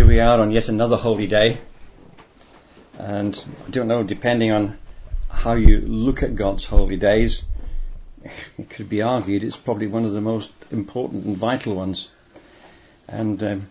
we are on yet another holy day. And I don't know, depending on how you look at God's holy days, it could be argued it's probably one of the most important and vital ones. And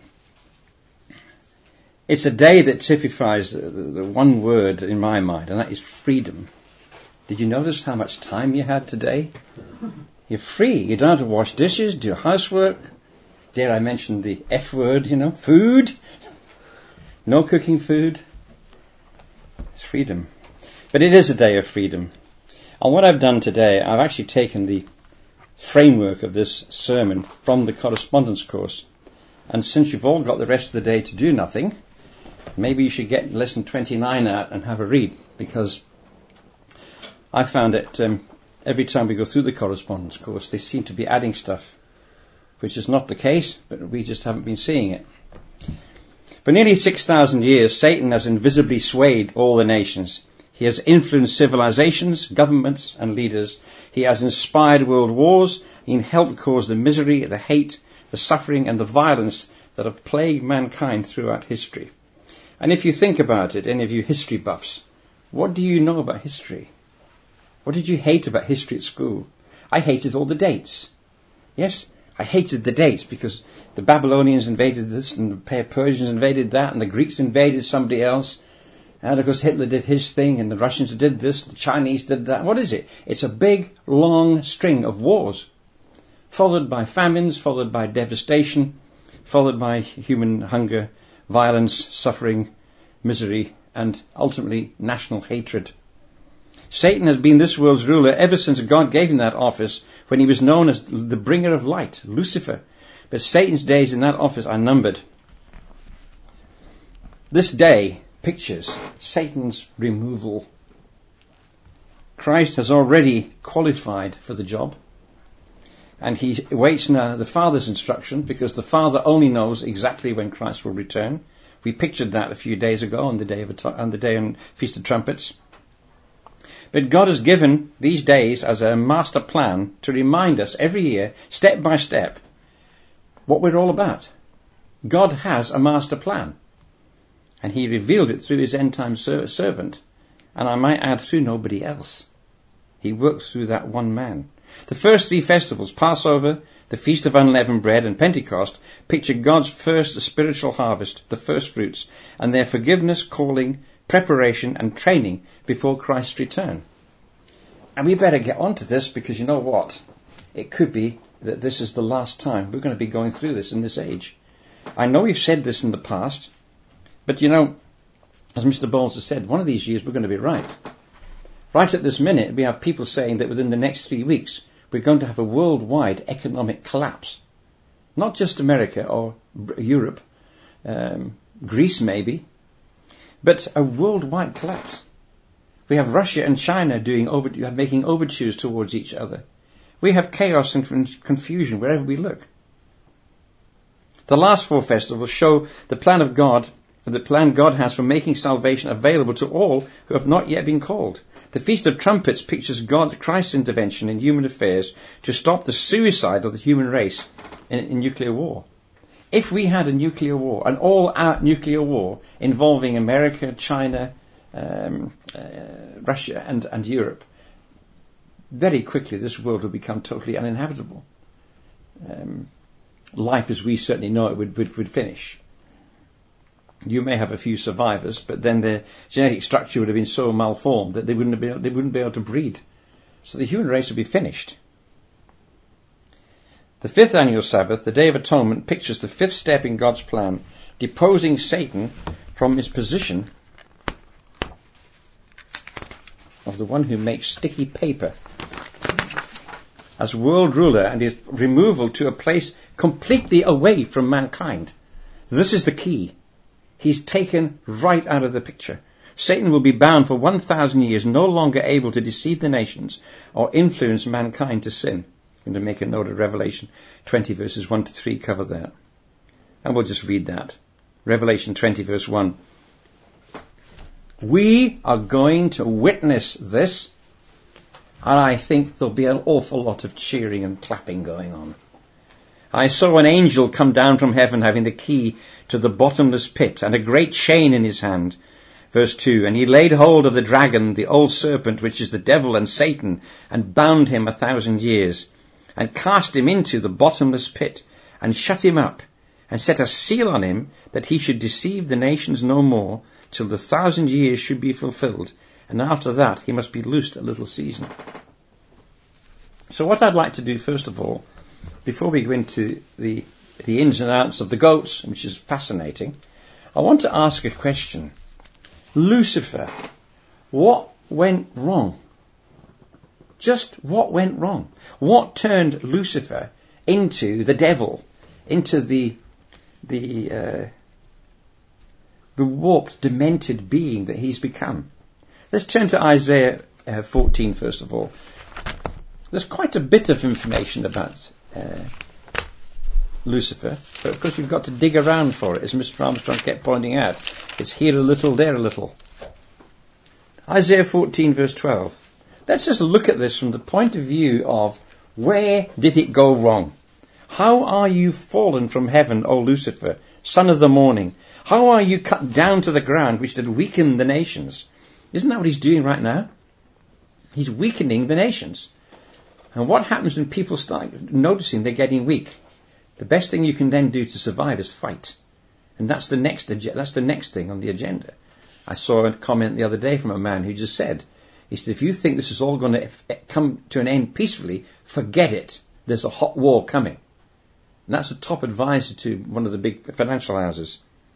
it's a day that typifies the one word in my mind, and that is freedom. Did you notice how much time you had today? You're free. You don't have to wash dishes, do housework. Dare I mention the F word, food. No cooking food. It's freedom. But it is a day of freedom. And what I've done today, I've actually taken the framework of this sermon from the correspondence course. And since you've all got the rest of the day to do nothing, maybe you should get lesson 29 out and have a read. Because I found that every time we go through the correspondence course, they seem to be adding stuff, which is not the case, but we just haven't been seeing it. For nearly 6,000 years, Satan has invisibly swayed all the nations. He has influenced civilizations, governments, and leaders. He has inspired world wars and helped cause the misery, the hate, the suffering, and the violence that have plagued mankind throughout history. And if you think about it, any of you history buffs, what do you know about history? What did you hate about history at school? I hated all the dates. Yes, I hated the dates because the Babylonians invaded this and the Persians invaded that and the Greeks invaded somebody else. And of course Hitler did his thing and the Russians did this, the Chinese did that. What is it? It's a big, long string of wars, followed by famines, followed by devastation, followed by human hunger, violence, suffering, misery, and ultimately national hatred. Satan has been this world's ruler ever since God gave him that office when he was known as the bringer of light, Lucifer. But Satan's days in that office are numbered. This day pictures Satan's removal. Christ has already qualified for the job. And he awaits now the Father's instruction because the Father only knows exactly when Christ will return. We pictured that a few days ago on the day on Feast of Trumpets. But God has given these days as a master plan to remind us every year, step by step, what we're all about. God has a master plan. And he revealed it through his end-time servant. And I might add, through nobody else. He worked through that one man. The first three festivals, Passover, the Feast of Unleavened Bread, and Pentecost, picture God's first spiritual harvest, the first fruits, and their forgiveness, calling, preparation and training before Christ's return. And we better get on to this because you know what? It could be that this is the last time we're going to be going through this in this age. I know we've said this in the past, but as Mr. Bowles has said, one of these years we're going to be right. Right at this minute, we have people saying that within the next 3 weeks, we're going to have a worldwide economic collapse. Not just America or Europe, Greece maybe, but a worldwide collapse. We have Russia and China making overtures towards each other. We have chaos and confusion wherever we look. The last four festivals show the plan of God, the plan God has for making salvation available to all who have not yet been called. The Feast of Trumpets pictures Christ's intervention in human affairs to stop the suicide of the human race in nuclear war. If we had a nuclear war, an all-out nuclear war involving America, China, Russia and Europe, very quickly this world would become totally uninhabitable. Life as we certainly know it would finish. You may have a few survivors, but then their genetic structure would have been so malformed that they wouldn't be able to breed. So the human race would be finished. The fifth annual Sabbath, the Day of Atonement, pictures the fifth step in God's plan, deposing Satan from his position of the one who makes sticky paper as world ruler and his removal to a place completely away from mankind. This is the key. He's taken right out of the picture. Satan will be bound for 1,000 years, no longer able to deceive the nations or influence mankind to sin. I'm going to make a note of Revelation 20 verses 1 to 3 cover that. And we'll just read that. Revelation 20 verse 1. We are going to witness this, and I think there'll be an awful lot of cheering and clapping going on. I saw an angel come down from heaven having the key to the bottomless pit and a great chain in his hand. Verse 2, and he laid hold of the dragon, the old serpent, which is the devil and Satan, and bound him 1,000 years, and cast him into the bottomless pit, and shut him up, and set a seal on him, that he should deceive the nations no more, till the 1,000 years should be fulfilled, and after that he must be loosed a little season. So what I'd like to do first of all, before we go into the ins and outs of the goats, which is fascinating, I want to ask a question. Lucifer, what went wrong? Just what went wrong? What turned Lucifer into the devil, into the warped, demented being that he's become? Let's turn to Isaiah 14 first of all. There's quite a bit of information about Lucifer, but of course you've got to dig around for it, as Mr. Armstrong kept pointing out. It's here a little, there a little. Isaiah 14 verse 12. Let's just look at this from the point of view of where did it go wrong? How are you fallen from heaven, O Lucifer, son of the morning? How are you cut down to the ground, which did weaken the nations? Isn't that what he's doing right now? He's weakening the nations. And what happens when people start noticing they're getting weak? The best thing you can then do to survive is fight. And that's the next thing on the agenda. I saw a comment the other day from a man who just said, he said, if you think this is all going to come to an end peacefully, forget it. There's a hot war coming. And that's a top advisor to one of the big financial houses.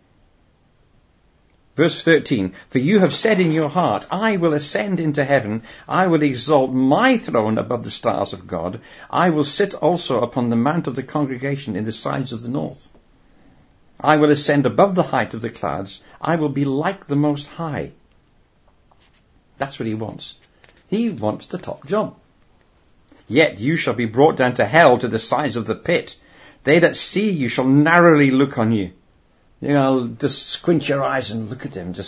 Verse 13, for you have said in your heart, I will ascend into heaven, I will exalt my throne above the stars of God, I will sit also upon the mount of the congregation in the sides of the north. I will ascend above the height of the clouds, I will be like the Most High. That's what he wants. He wants the top job. Yet you shall be brought down to hell, to the sides of the pit. They that see you shall narrowly look on you. You know, just squint your eyes and look at him,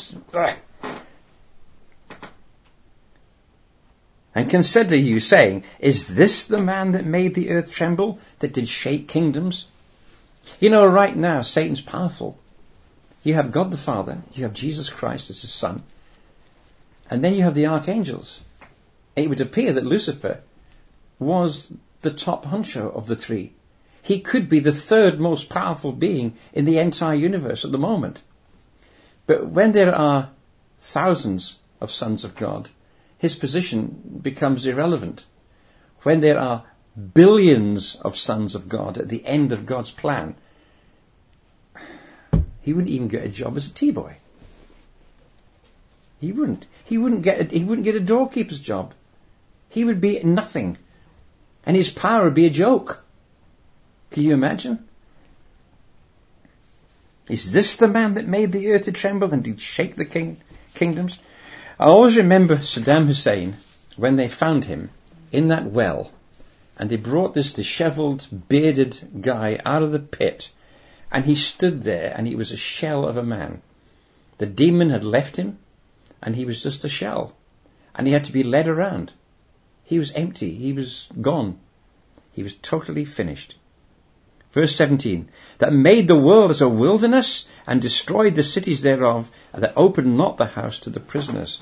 and consider you, saying, is this the man that made the earth tremble, that did shake kingdoms? You know, right now, Satan's powerful. You have God the Father, you have Jesus Christ as his Son, and then you have the archangels. It would appear that Lucifer was the top honcho of the three. He could be the third most powerful being in the entire universe at the moment. But when there are thousands of sons of God, his position becomes irrelevant. When there are billions of sons of God at the end of God's plan, he wouldn't even get a job as a T-boy. He wouldn't. He wouldn't get a doorkeeper's job. He would be nothing. And his power would be a joke. Can you imagine? Is this the man that made the earth to tremble and did shake the kingdoms? I always remember Saddam Hussein when they found him in that well, and they brought this disheveled, bearded guy out of the pit, and he stood there and he was a shell of a man. The demon had left him and he was just a shell, and he had to be led around. He was empty. He was gone. He was totally finished. Verse 17, that made the world as a wilderness and destroyed the cities thereof, and that opened not the house to the prisoners.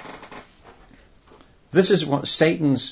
This is what Satan's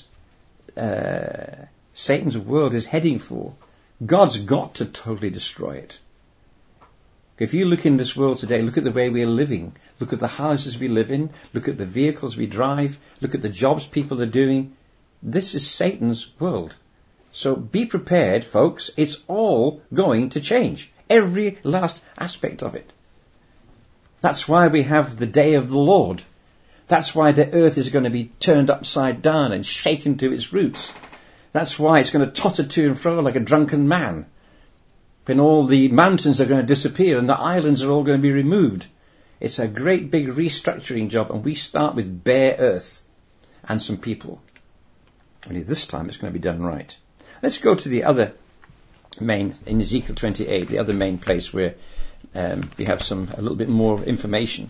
world is heading for. God's got to totally destroy it. If you look in this world today, look at the way we're living. Look at the houses we live in. Look at the vehicles we drive. Look at the jobs people are doing. This is Satan's world. So be prepared, folks. It's all going to change. Every last aspect of it. That's why we have the day of the Lord. That's why the earth is going to be turned upside down and shaken to its roots. That's why it's going to totter to and fro like a drunken man. When all the mountains are going to disappear and the islands are all going to be removed. It's a great big restructuring job, and we start with bare earth and some people. Only this time it's going to be done right. Let's go to the other main, in Ezekiel 28, the other main place where we have a little bit more information.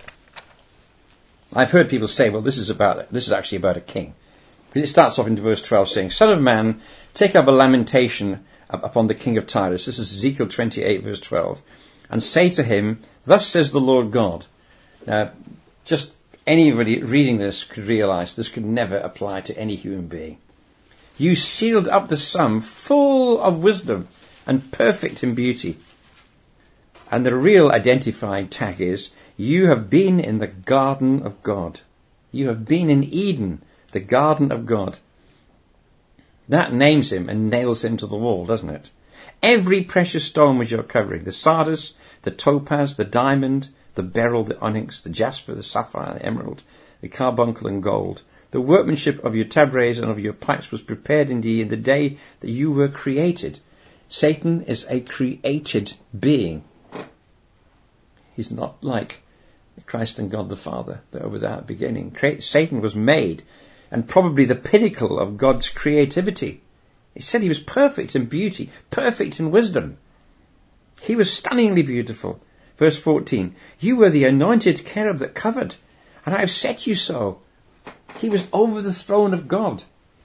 I've heard people say, well, this is actually about a king. Because it starts off in verse 12 saying, Son of man, take up a lamentation upon the king of Tyrus. This is Ezekiel 28 verse 12. And say to him, thus says the Lord God. Now, just anybody reading this could realize this could never apply to any human being. You sealed up the sum full of wisdom and perfect in beauty. And the real identifying tag is, you have been in the garden of God. You have been in Eden, the garden of God. That names him and nails him to the wall, doesn't it? Every precious stone was your covering. The sardius, the topaz, the diamond, the beryl, the onyx, the jasper, the sapphire, the emerald, the carbuncle and gold. The workmanship of your tabrets and of your pipes was prepared indeed in the day that you were created. Satan is a created being. He's not like Christ and God the Father. They were without beginning. Satan was made, and probably the pinnacle of God's creativity. He said he was perfect in beauty, perfect in wisdom. He was stunningly beautiful. Verse 14, you were the anointed cherub that covered, and I have set you so. He was over the throne of God.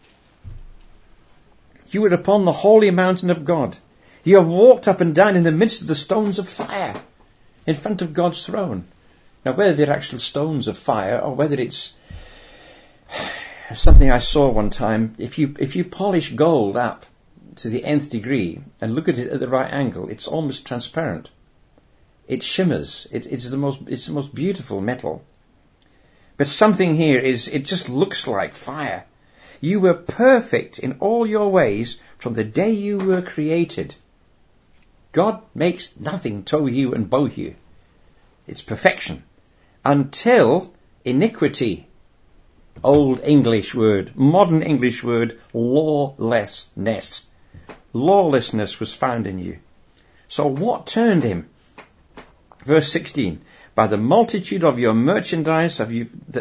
You were upon the holy mountain of God. You have walked up and down in the midst of the stones of fire, in front of God's throne. Now, whether they're actual stones of fire or whether it's something I saw one time, if you polish gold up to the nth degree and look at it at the right angle, it's almost transparent. It shimmers. It's the most beautiful metal. But something here is, it just looks like fire. You were perfect in all your ways from the day you were created. God makes nothing tow you and bow you. It's perfection. Until iniquity, old English word, modern English word, lawlessness. Lawlessness was found in you. So what turned him? Verse 16, by the multitude of your merchandise by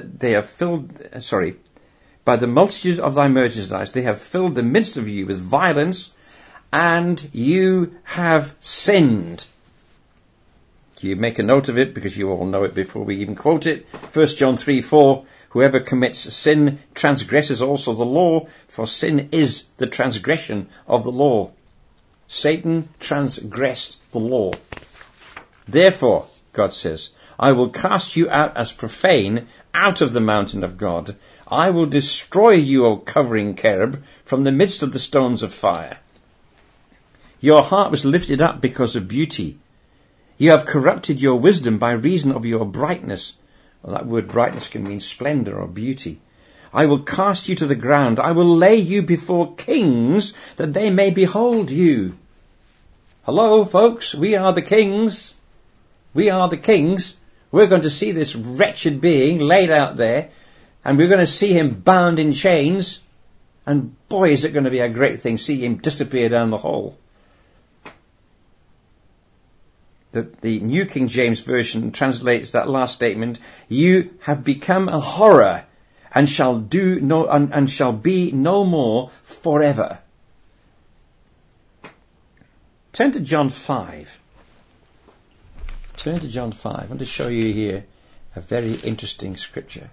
the multitude of thy merchandise they have filled the midst of you with violence, and you have sinned. You make a note of it because you all know it before we even quote it. 1 John 3:4, whoever commits sin transgresses also the law, for sin is the transgression of the law. Satan transgressed the law. Therefore, God says, I will cast you out as profane out of the mountain of God. I will destroy you, O covering cherub, from the midst of the stones of fire. Your heart was lifted up because of beauty. You have corrupted your wisdom by reason of your brightness. Well, that word brightness can mean splendor or beauty. I will cast you to the ground. I will lay you before kings that they may behold you. Hello, folks. We are the kings. We are the kings. We're going to see this wretched being laid out there, and we're going to see him bound in chains. And boy, is it going to be a great thing, see him disappear down the hole. The New King James Version translates that last statement, you have become a horror and shall be no more forever. Turn to John 5. Turn to John 5. I want to show you here a very interesting scripture.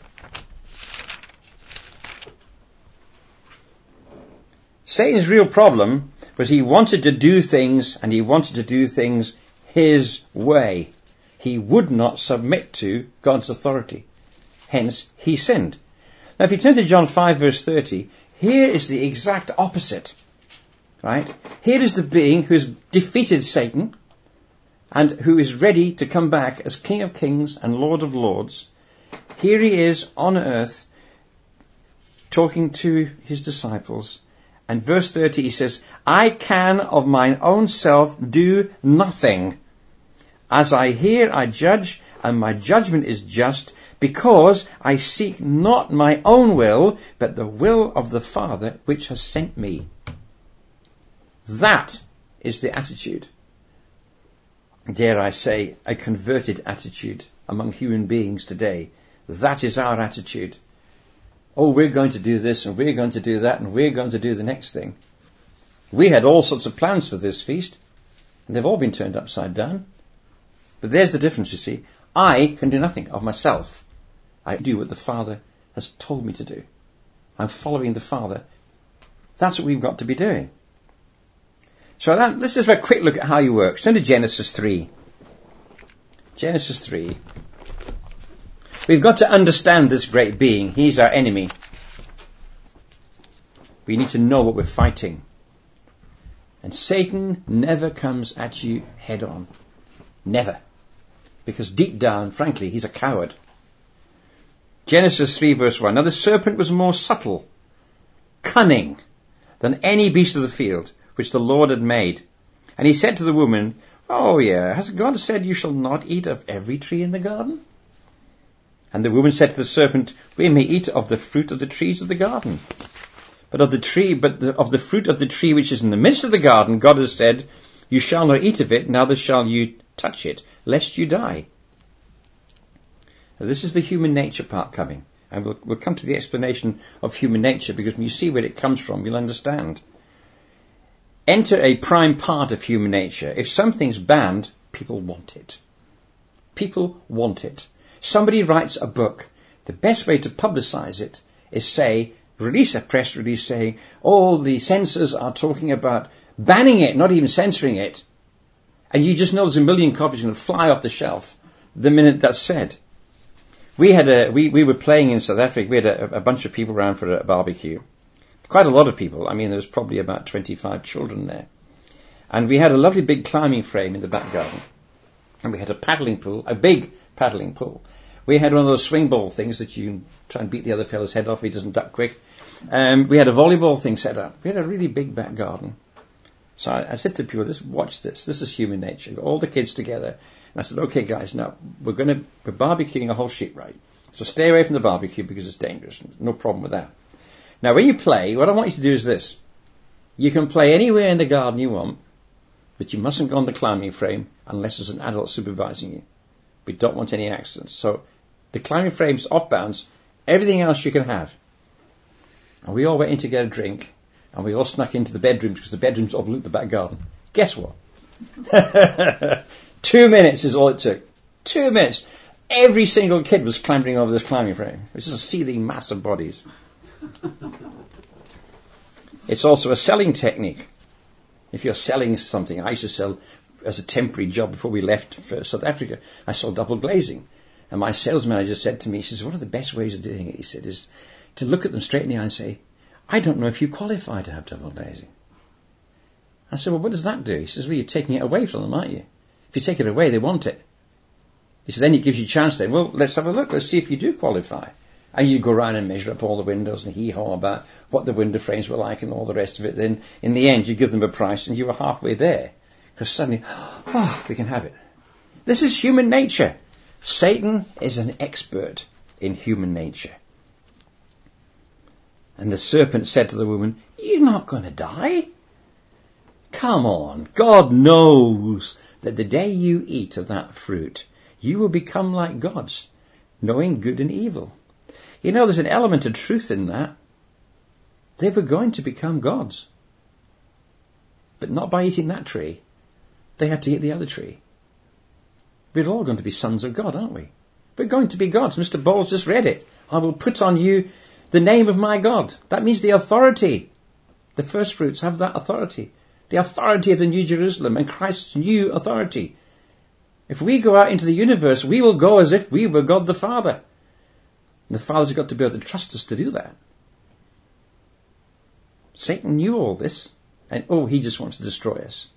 Satan's real problem was he wanted to do things, and he wanted to do things his way. He would not submit to God's authority. Hence, he sinned. Now, if you turn to John 5 verse 30, here is the exact opposite. Right? Here is the being who has defeated Satan and who is ready to come back as King of Kings and Lord of Lords. Here he is on earth talking to his disciples. And verse 30 he says, I can of mine own self do nothing. As I hear, I judge, and my judgment is just, because I seek not my own will, but the will of the Father which has sent me. That is the attitude. Dare I say, a converted attitude among human beings today. That is our attitude. Oh, we're going to do this, and we're going to do that, and we're going to do the next thing. We had all sorts of plans for this feast, and they've all been turned upside down. But there's the difference, you see. I can do nothing of myself. I do what the Father has told me to do. I'm following the Father. That's what we've got to be doing. So let's just have a quick look at how he works. Turn to Genesis 3. Genesis 3. We've got to understand this great being. He's our enemy. We need to know what we're fighting. And Satan never comes at you head on. Never. Because deep down, frankly, he's a coward. Genesis 3 verse 1. Now the serpent was more subtle, cunning, than any beast of the field, which the Lord had made. And he said to the woman, "Oh yeah, has God said you shall not eat of every tree in the garden?" And the woman said to the serpent, "We may eat of the fruit of the trees of the garden. But of the fruit of the tree which is in the midst of the garden, God has said, you shall not eat of it, neither shall you touch it, lest you die." Now, this is the human nature part coming. And we'll come to the explanation of human nature, because when you see where it comes from, you'll understand. Enter a prime part of human nature. If something's banned, people want it. People want it. Somebody writes a book. The best way to publicize it is release a press release saying, all the censors are talking about banning it, not even censoring it. And you just know there's a million copies going to fly off the shelf the minute that's said. We were playing in South Africa. We had a bunch of people around for a barbecue. Quite a lot of people. I mean, there was probably about 25 children there. And we had a lovely big climbing frame in the back garden. And we had a paddling pool, a big paddling pool. We had one of those swing ball things that you can try and beat the other fellow's head off if he doesn't duck quick. We had a volleyball thing set up. We had a really big back garden. So I said to people, just watch this. This is human nature. Got all the kids together. And I said, okay guys, now we're barbecuing a whole sheep, right? So stay away from the barbecue because it's dangerous. No problem with that. Now when you play, what I want you to do is this. You can play anywhere in the garden you want, but you mustn't go on the climbing frame unless there's an adult supervising you. We don't want any accidents. So the climbing frame's off bounds. Everything else you can have. And we all went in to get a drink, and we all snuck into the bedrooms because the bedrooms overlooked the back garden. Guess what? 2 minutes is all it took. 2 minutes. Every single kid was clambering over this climbing frame. It's just a seething mass of bodies. It's also a selling technique. If you're selling something, I used to sell as a temporary job before we left for South Africa. I sold double glazing. And my sales manager said to me, he says, one of the best ways of doing it, he said, is to look at them straight in the eye and say, I don't know if you qualify to have double glazing. I said, well, what does that do? He says, well, you're taking it away from them, aren't you? If you take it away, they want it. He said, then it gives you a chance then. Well, let's have a look. Let's see if you do qualify. And you go around and measure up all the windows and hee-haw about what the window frames were like and all the rest of it. Then in the end, you give them a price and you were halfway there. Because suddenly, we can have it. This is human nature. Satan is an expert in human nature. And the serpent said to the woman, you're not going to die. Come on, God knows that the day you eat of that fruit, you will become like gods, knowing good and evil. You know, there's an element of truth in that. They were going to become gods. But not by eating that tree. They had to eat the other tree. We're all going to be sons of God, aren't we? We're going to be gods. Mr. Bowles just read it. I will put on you the name of my God. That means the authority. The first fruits have that authority. The authority of the New Jerusalem and Christ's new authority. If we go out into the universe, we will go as if we were God the Father. And the Father's got to be able to trust us to do that. Satan knew all this. And he just wants to destroy us.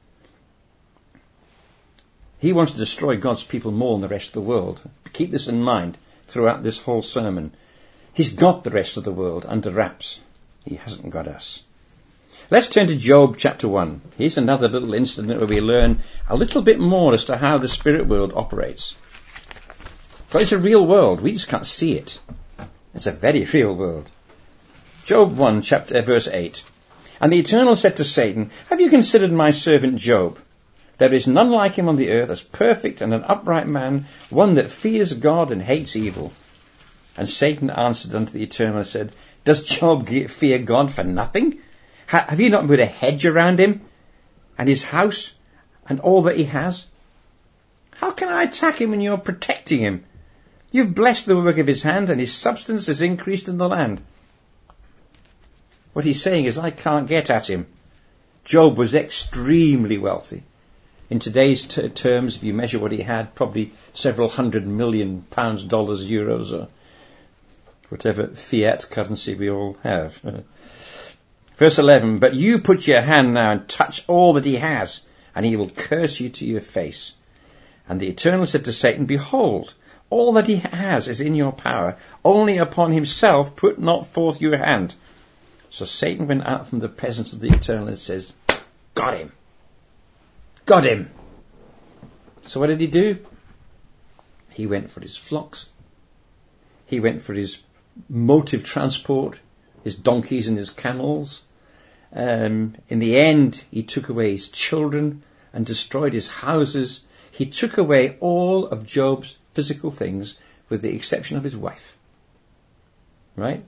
He wants to destroy God's people more than the rest of the world. Keep this in mind throughout this whole sermon. He's got the rest of the world under wraps. He hasn't got us. Let's turn to Job chapter 1. Here's another little incident where we learn a little bit more as to how the spirit world operates. But it's a real world. We just can't see it. It's a very real world. Job 1, verse 8. And the Eternal said to Satan, have you considered my servant Job? There is none like him on the earth, as perfect and an upright man, one that fears God and hates evil. And Satan answered unto the Eternal and said, does Job fear God for nothing? Have you not put a hedge around him and his house and all that he has? How can I attack him when you're protecting him? You've blessed the work of his hand, and his substance is increased in the land. What he's saying is, I can't get at him. Job was extremely wealthy. In today's terms, if you measure what he had, probably several £100 million, dollars, euros, or whatever fiat currency we all have. Verse 11, but you put your hand now and touch all that he has, and he will curse you to your face. And the Eternal said to Satan, behold, all that he has is in your power. Only upon himself put not forth your hand. So Satan went out from the presence of the Eternal and says, got him. Got him. So what did he do? He went for his flocks. He went for his motive transport, his donkeys and his camels. In the end, he took away his children and destroyed his houses. He took away all of Job's physical things with the exception of his wife. Right?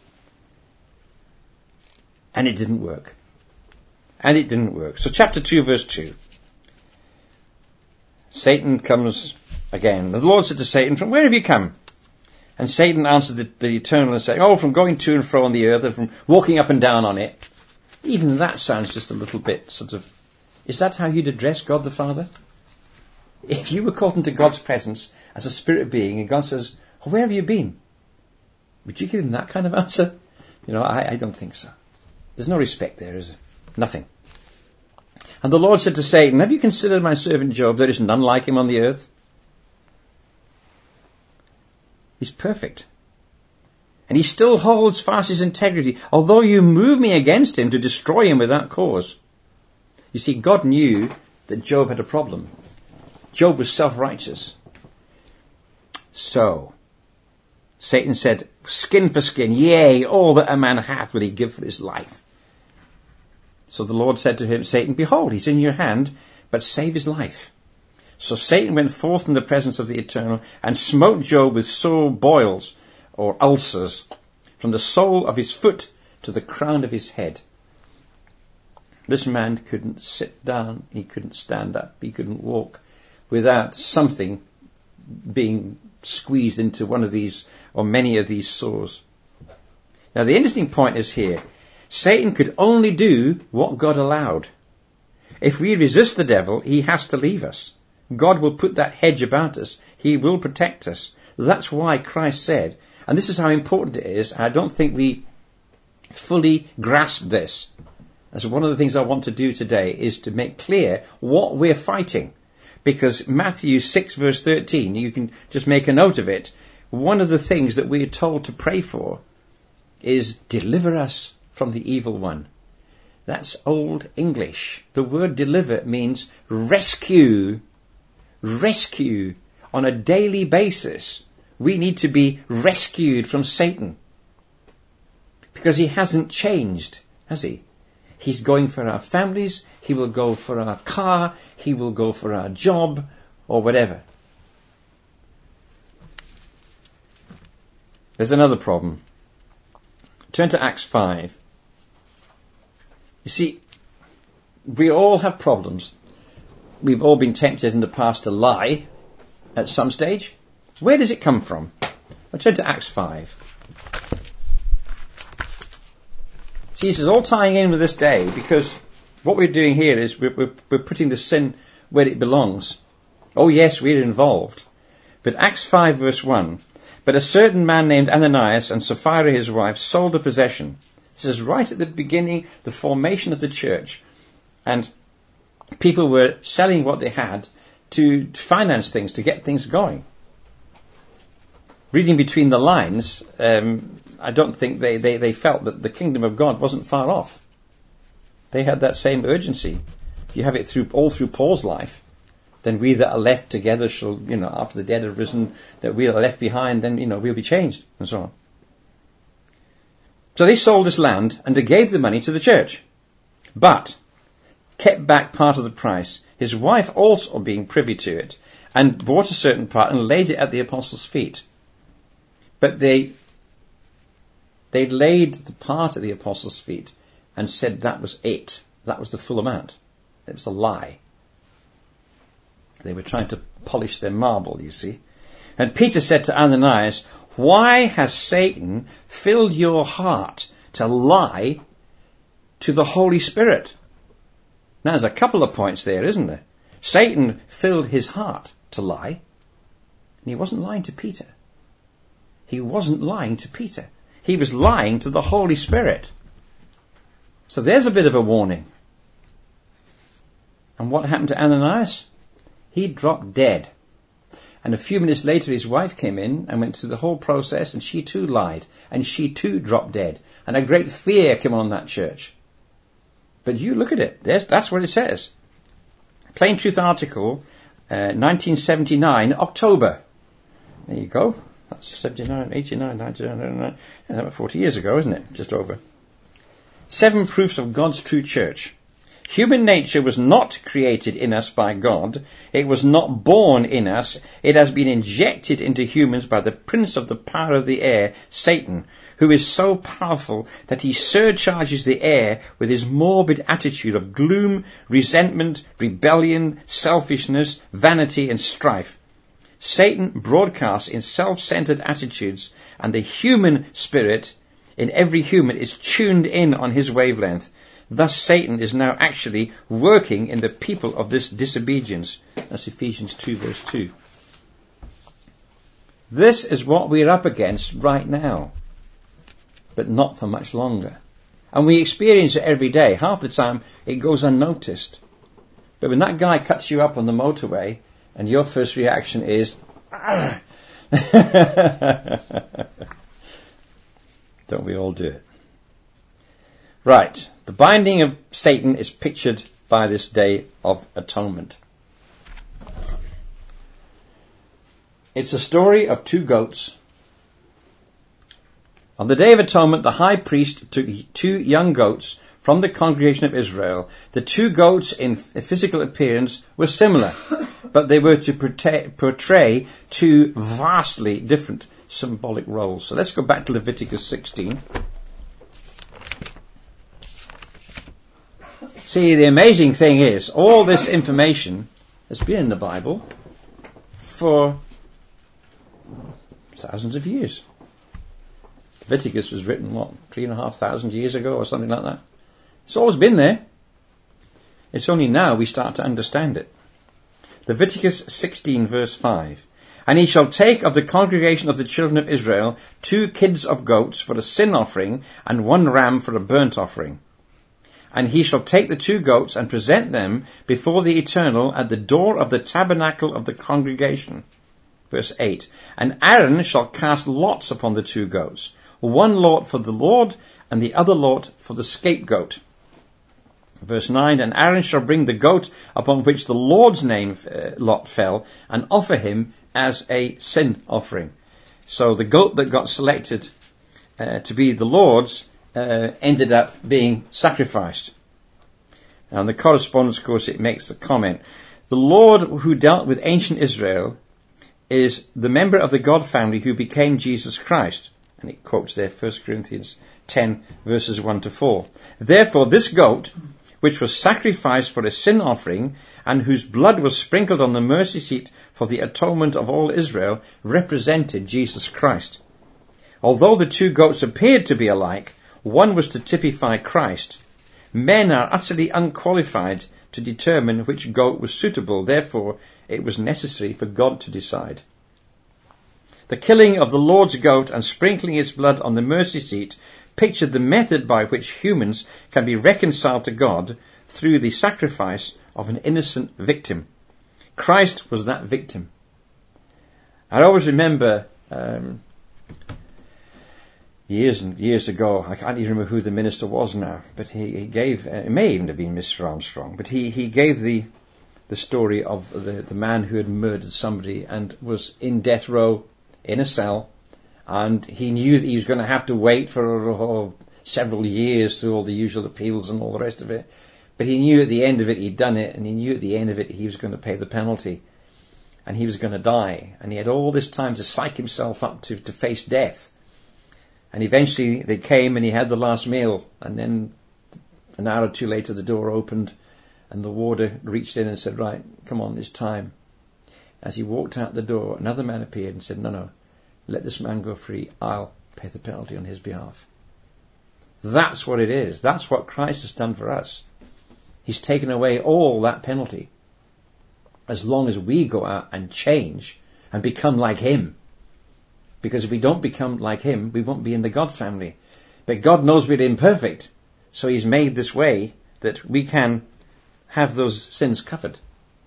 And it didn't work. And it didn't work. So chapter 2, verse 2. Satan comes again. The Lord said to Satan, from where have you come? And Satan answered the Eternal and said, from going to and fro on the earth and from walking up and down on it. Even that sounds just a little bit sort of, is that how you'd address God the Father? If you were caught into God's presence as a spirit being and God says, where have you been? Would you give him that kind of answer? I don't think so. There's no respect there, is there? Nothing. And the Lord said to Satan, have you considered my servant Job? There is none like him on the earth. He's perfect. And he still holds fast his integrity, although you move me against him to destroy him without cause. You see, God knew that Job had a problem. Job was self-righteous. So, Satan said, skin for skin, yea, all that a man hath will he give for his life. So the Lord said to him, Satan, behold, he's in your hand, but save his life. So Satan went forth in the presence of the Eternal and smote Job with sore boils or ulcers from the sole of his foot to the crown of his head. This man couldn't sit down, he couldn't stand up, he couldn't walk without something being squeezed into one of these or many of these sores. Now the interesting point is here, Satan could only do what God allowed. If we resist the devil, he has to leave us. God will put that hedge about us. He will protect us. That's why Christ said, and this is how important it is, I don't think we fully grasp this. As one of the things I want to do today is to make clear what we're fighting. Because Matthew 6 verse 13, you can just make a note of it. One of the things that we're told to pray for is deliver us from the evil one. That's old English. The word deliver means rescue. Rescue. On a daily basis, we need to be rescued from Satan. Because he hasn't changed, has he? He's going for our families, he will go for our car, he will go for our job, or whatever. There's another problem. Turn to Acts 5. You see, we all have problems. We've all been tempted in the past to lie at some stage. Where does it come from? I'll turn to Acts 5. See, this is all tying in with this day, because what we're doing here is we're putting the sin where it belongs. Oh yes, we're involved. But Acts 5 verse 1, but a certain man named Ananias and Sapphira his wife sold a possession. This is right at the beginning, the formation of the church. And people were selling what they had to finance things, to get things going. Reading between the lines, I don't think they felt that the kingdom of God wasn't far off. They had that same urgency. If you have it all through Paul's life, then we that are left together shall, after the dead have risen, that we are left behind, then, we'll be changed, and so on. So they sold this land and they gave the money to the church, but kept back part of the price, his wife also being privy to it, and bought a certain part and laid it at the apostles' feet. But they laid the part at the apostles' feet and said that was it. That was the full amount. It was a lie. They were trying to polish their marble, you see. And Peter said to Ananias, why has Satan filled your heart to lie to the Holy Spirit Now there's a couple of points there, isn't there? Satan filled his heart to lie, and he wasn't lying to Peter. He wasn't lying to Peter. He was lying to the Holy Spirit. So there's a bit of a warning. And what happened to Ananias? He dropped dead. And a few minutes later his wife came in and went through the whole process, and she too lied. And she too dropped dead. And a great fear came on that church. But you look at it. That's what it says. Plain Truth article, 1979, October. There you go. That's 79, 89, 99, that's about 40 years ago, isn't it? Just over. 7 proofs of God's true church. Human nature was not created in us by God. It was not born in us. It has been injected into humans by the prince of the power of the air, Satan, who is so powerful that he surcharges the air with his morbid attitude of gloom, resentment, rebellion, selfishness, vanity, and strife. Satan broadcasts in self-centered attitudes, and the human spirit in every human is tuned in on his wavelength. Thus Satan is now actually working in the people of this disobedience. That's Ephesians 2 verse 2. This is what we're up against right now, but not for much longer. And we experience it every day. Half the time it goes unnoticed. But when that guy cuts you up on the motorway, and your first reaction is, ah! Don't we all do it? Right. The binding of Satan is pictured by this Day of Atonement. It's a story of 2 goats. On the Day of Atonement, the high priest took 2 young goats from the congregation of Israel. The 2 goats in physical appearance were similar, but they were to portray 2 vastly different symbolic roles. So let's go back to Leviticus 16. See, the amazing thing is, all this information has been in the Bible for thousands of years. Leviticus was written, 3,500 years ago or something like that. It's always been there. It's only now we start to understand it. Leviticus 16 verse 5. And he shall take of the congregation of the children of Israel 2 kids of goats for a sin offering, and 1 ram for a burnt offering. And he shall take the 2 goats and present them before the Eternal at the door of the tabernacle of the congregation. Verse 8. And Aaron shall cast lots upon the 2 goats, 1 lot for the Lord, and the other lot for the scapegoat. Verse 9. And Aaron shall bring the goat upon which the Lord's name lot fell, and offer him as a sin offering. So the goat that got selected to be the Lord's ended up being sacrificed. And the correspondence, of course, it makes the comment, the Lord who dealt with ancient Israel is the member of the God family who became Jesus Christ. And it quotes there 1 Corinthians 10 verses 1 to 4. Therefore this goat, which was sacrificed for a sin offering, and whose blood was sprinkled on the mercy seat for the atonement of all Israel, represented Jesus Christ. Although the 2 goats appeared to be alike, one was to typify Christ. Men are utterly unqualified to determine which goat was suitable. Therefore, it was necessary for God to decide. The killing of the Lord's goat and sprinkling its blood on the mercy seat pictured the method by which humans can be reconciled to God through the sacrifice of an innocent victim. Christ was that victim. I always remember years and years ago, I can't even remember who the minister was now, but he gave, it may even have been Mr. Armstrong, but he gave the story of the man who had murdered somebody and was in death row in a cell, and he knew that he was going to have to wait for several years through all the usual appeals and all the rest of it, but he knew at the end of it he'd done it, and he knew at the end of it he was going to pay the penalty, and he was going to die, and he had all this time to psych himself up to face death. And eventually they came and he had the last meal, and then an hour or 2 later the door opened and the warder reached in and said, right, come on, it's time. As he walked out the door, another man appeared and said, no, let this man go free. I'll pay the penalty on his behalf. That's what it is. That's what Christ has done for us. He's taken away all that penalty. As long as we go out and change and become like him. Because if we don't become like him, we won't be in the God family. But God knows we're imperfect. So he's made this way that we can have those sins covered.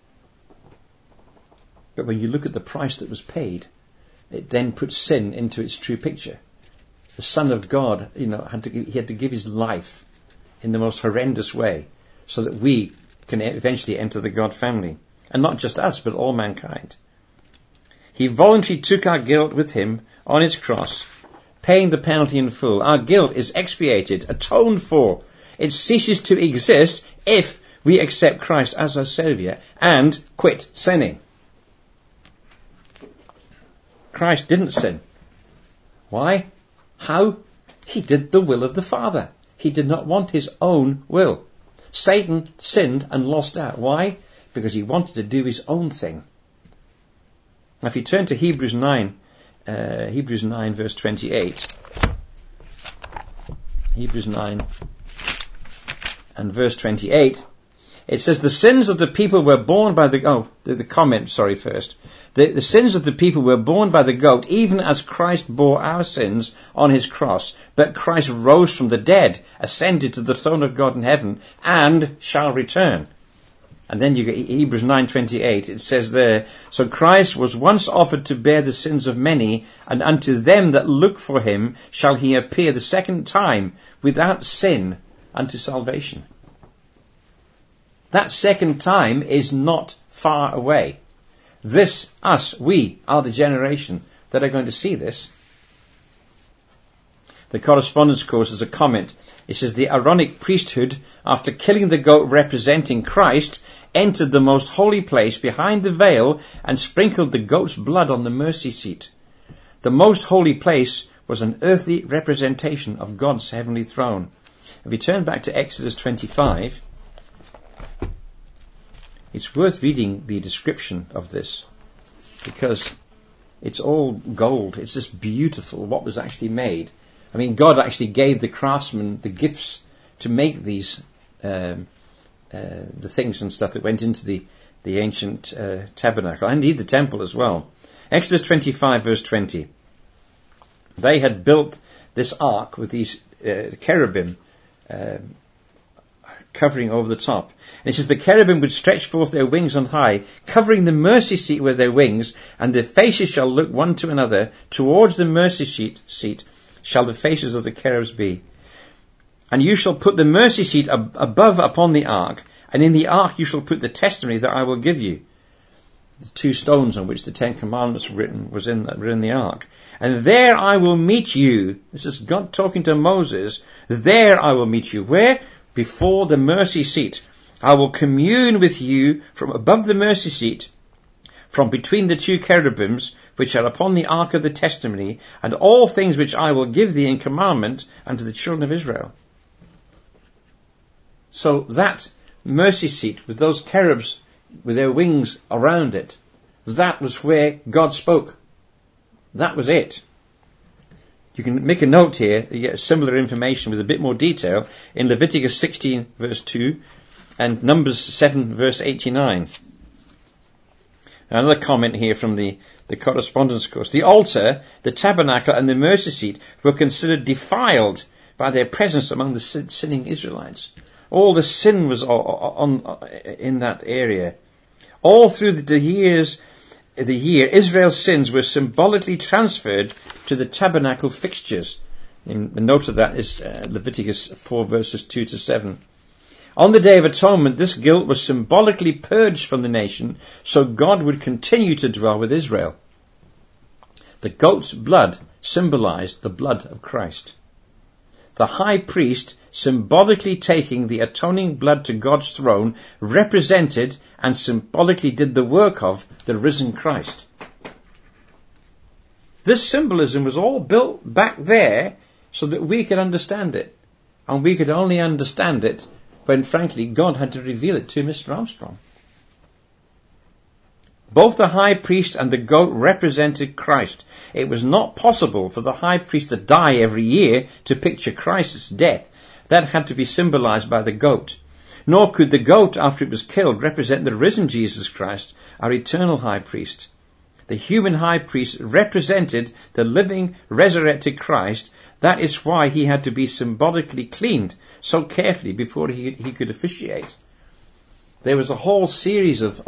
But when you look at the price that was paid, it then puts sin into its true picture. The Son of God, he had to give his life in the most horrendous way so that we can eventually enter the God family. And not just us, but all mankind. He voluntarily took our guilt with him on his cross, paying the penalty in full. Our guilt is expiated, atoned for. It ceases to exist if we accept Christ as our Saviour and quit sinning. Christ didn't sin. Why? How? He did the will of the Father. He did not want his own will. Satan sinned and lost out. Why? Because he wanted to do his own thing. Now if you turn to Hebrews 9 verse 28. Hebrews 9 and verse 28. It says, the sins of the people were borne by the comment, first. The sins of the people were borne by the goat, even as Christ bore our sins on his cross. But Christ rose from the dead, ascended to the throne of God in heaven, and shall return. And then you get Hebrews 9:28. It says there, so Christ was once offered to bear the sins of many, and unto them that look for him shall he appear the second time without sin unto salvation. That second time is not far away. We are the generation that are going to see this. The correspondence course is a comment. It says, the Aaronic priesthood, after killing the goat representing Christ, entered the most holy place behind the veil and sprinkled the goat's blood on the mercy seat. The most holy place was an earthly representation of God's heavenly throne. If we turn back to Exodus 25, it's worth reading the description of this because it's all gold. It's just beautiful what was actually made. I mean, God actually gave the craftsmen the gifts to make these the things and stuff that went into the ancient tabernacle, and indeed the temple as well. Exodus 25 verse 20. They had built this ark with these cherubim covering over the top. And it says, the cherubim would stretch forth their wings on high, covering the mercy seat with their wings, and their faces shall look one to another. Towards the mercy seat shall the faces of the cherubs be. And you shall put the mercy seat above upon the ark, and in the ark you shall put the testimony that I will give you. The 2 stones on which the 10 Commandments were in the ark. And there I will meet you. This is God talking to Moses. There I will meet you. Where? Before the mercy seat. I will commune with you from above the mercy seat, from between the 2 cherubims which are upon the ark of the testimony, and all things which I will give thee in commandment unto the children of Israel. So that mercy seat with those cherubs with their wings around it, that was where God spoke. That was it. You can make a note here, you get similar information with a bit more detail in Leviticus 16 verse 2 and Numbers 7 verse 89. Another comment here from the correspondence course. The altar, the tabernacle and the mercy seat were considered defiled by their presence among the sinning Israelites. All the sin was in that area. All through the year, Israel's sins were symbolically transferred to the tabernacle fixtures. And the note of that is Leviticus 4 verses 2 to 7. On the Day of Atonement, this guilt was symbolically purged from the nation, so God would continue to dwell with Israel. The goat's blood symbolized the blood of Christ. The high priest, symbolically taking the atoning blood to God's throne, represented and symbolically did the work of the risen Christ. This symbolism was all built back there so that we could understand it. And we could only understand it when, frankly, God had to reveal it to Mr. Armstrong. Both the high priest and the goat represented Christ. It was not possible for the high priest to die every year to picture Christ's death. That had to be symbolized by the goat. Nor could the goat, after it was killed, represent the risen Jesus Christ, our eternal high priest. The human high priest represented the living, resurrected Christ. That is why he had to be symbolically cleaned so carefully before he could officiate. There was a whole series of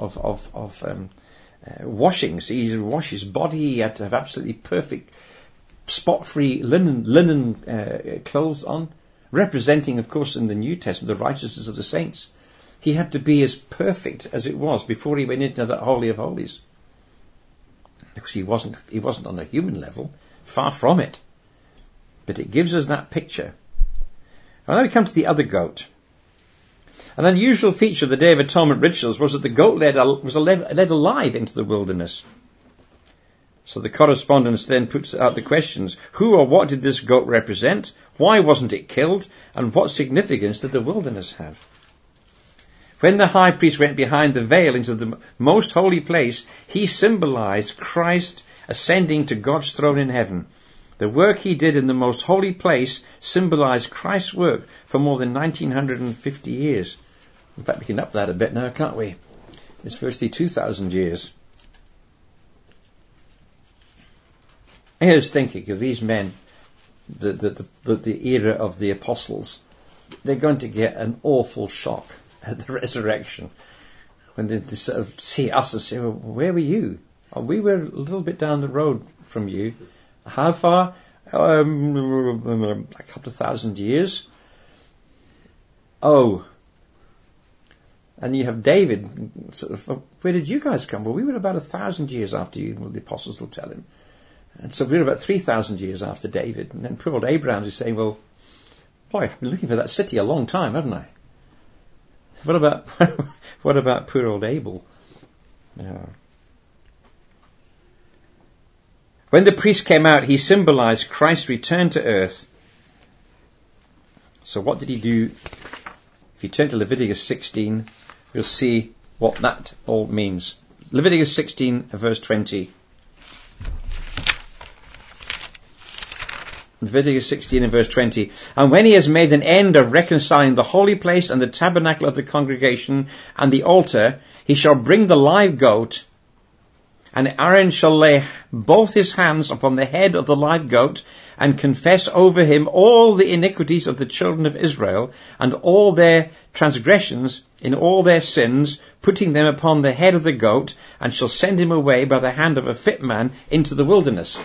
washings. He had to wash his body. He had to have absolutely perfect, spot-free linen clothes on, representing, of course, in the New Testament, the righteousness of the saints. He had to be as perfect as it was before he went into that Holy of Holies. Because he wasn't on a human level, far from it. But it gives us that picture. And then we come to the other goat. An unusual feature of the Day of Atonement rituals was that the goat was led alive into the wilderness. So the correspondence then puts out the questions. Who or what did this goat represent? Why wasn't it killed? And what significance did the wilderness have? When the high priest went behind the veil into the most holy place, he symbolized Christ ascending to God's throne in heaven. The work he did in the most holy place symbolized Christ's work for more than 1950 years. In fact, we can up that a bit now, can't we? It's virtually 2,000 years. I was thinking of these men, the era of the apostles. They're going to get an awful shock at the resurrection when they sort of see us and say, well, where were you? Oh, we were a little bit down the road from you. How far? A couple of thousand years. Oh. And you have David, sort of, where did you guys come? Well, we were about 1,000 years after you. Well, the apostles will tell him. And so we're about 3,000 years after David. And then poor old Abraham is saying, well, boy, I've been looking for that city a long time, haven't I? What about poor old Abel? Yeah. When the priest came out, he symbolized Christ's return to earth. So what did he do? If you turn to Leviticus 16, you'll see what that all means. Leviticus 16, verse 20. Leviticus 16 and verse 20. And when he has made an end of reconciling the holy place and the tabernacle of the congregation and the altar, he shall bring the live goat, and Aaron shall lay both his hands upon the head of the live goat and confess over him all the iniquities of the children of Israel and all their transgressions in all their sins, putting them upon the head of the goat, and shall send him away by the hand of a fit man into the wilderness.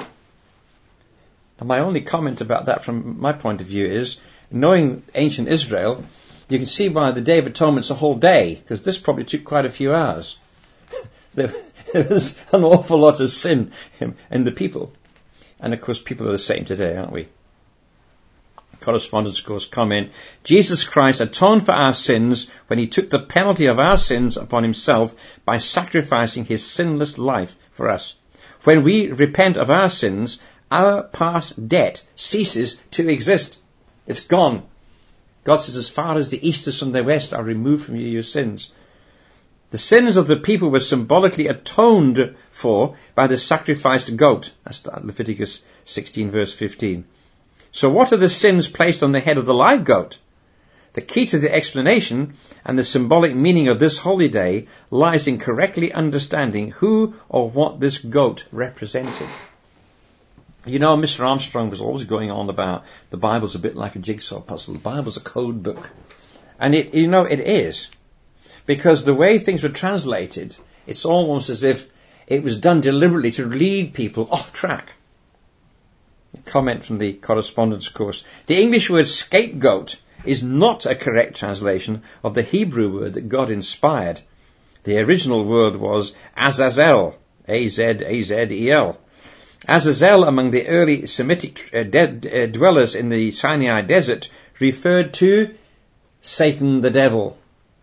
And my only comment about that from my point of view is, knowing ancient Israel, you can see why the Day of Atonement's a whole day, because this probably took quite a few hours. There was an awful lot of sin in the people. And of course people are the same today, aren't we? Correspondence, of course, comment. Jesus Christ atoned for our sins when he took the penalty of our sins upon himself by sacrificing his sinless life for us. When we repent of our sins, our past debt ceases to exist. It's gone. God says, as far as the east is from the west, I'll remove from you your sins. The sins of the people were symbolically atoned for by the sacrificed goat. That's Leviticus 16 verse 15. So what are the sins placed on the head of the live goat? The key to the explanation and the symbolic meaning of this holy day lies in correctly understanding who or what this goat represented. You know, Mr. Armstrong was always going on about the Bible's a bit like a jigsaw puzzle. The Bible's a code book. And it is. Because the way things were translated, it's almost as if it was done deliberately to lead people off track. A comment from the correspondence course. The English word scapegoat is not a correct translation of the Hebrew word that God inspired. The original word was Azazel, A-Z-A-Z-E-L. Azazel among the early Semitic dwellers in the Sinai desert referred to Satan the devil.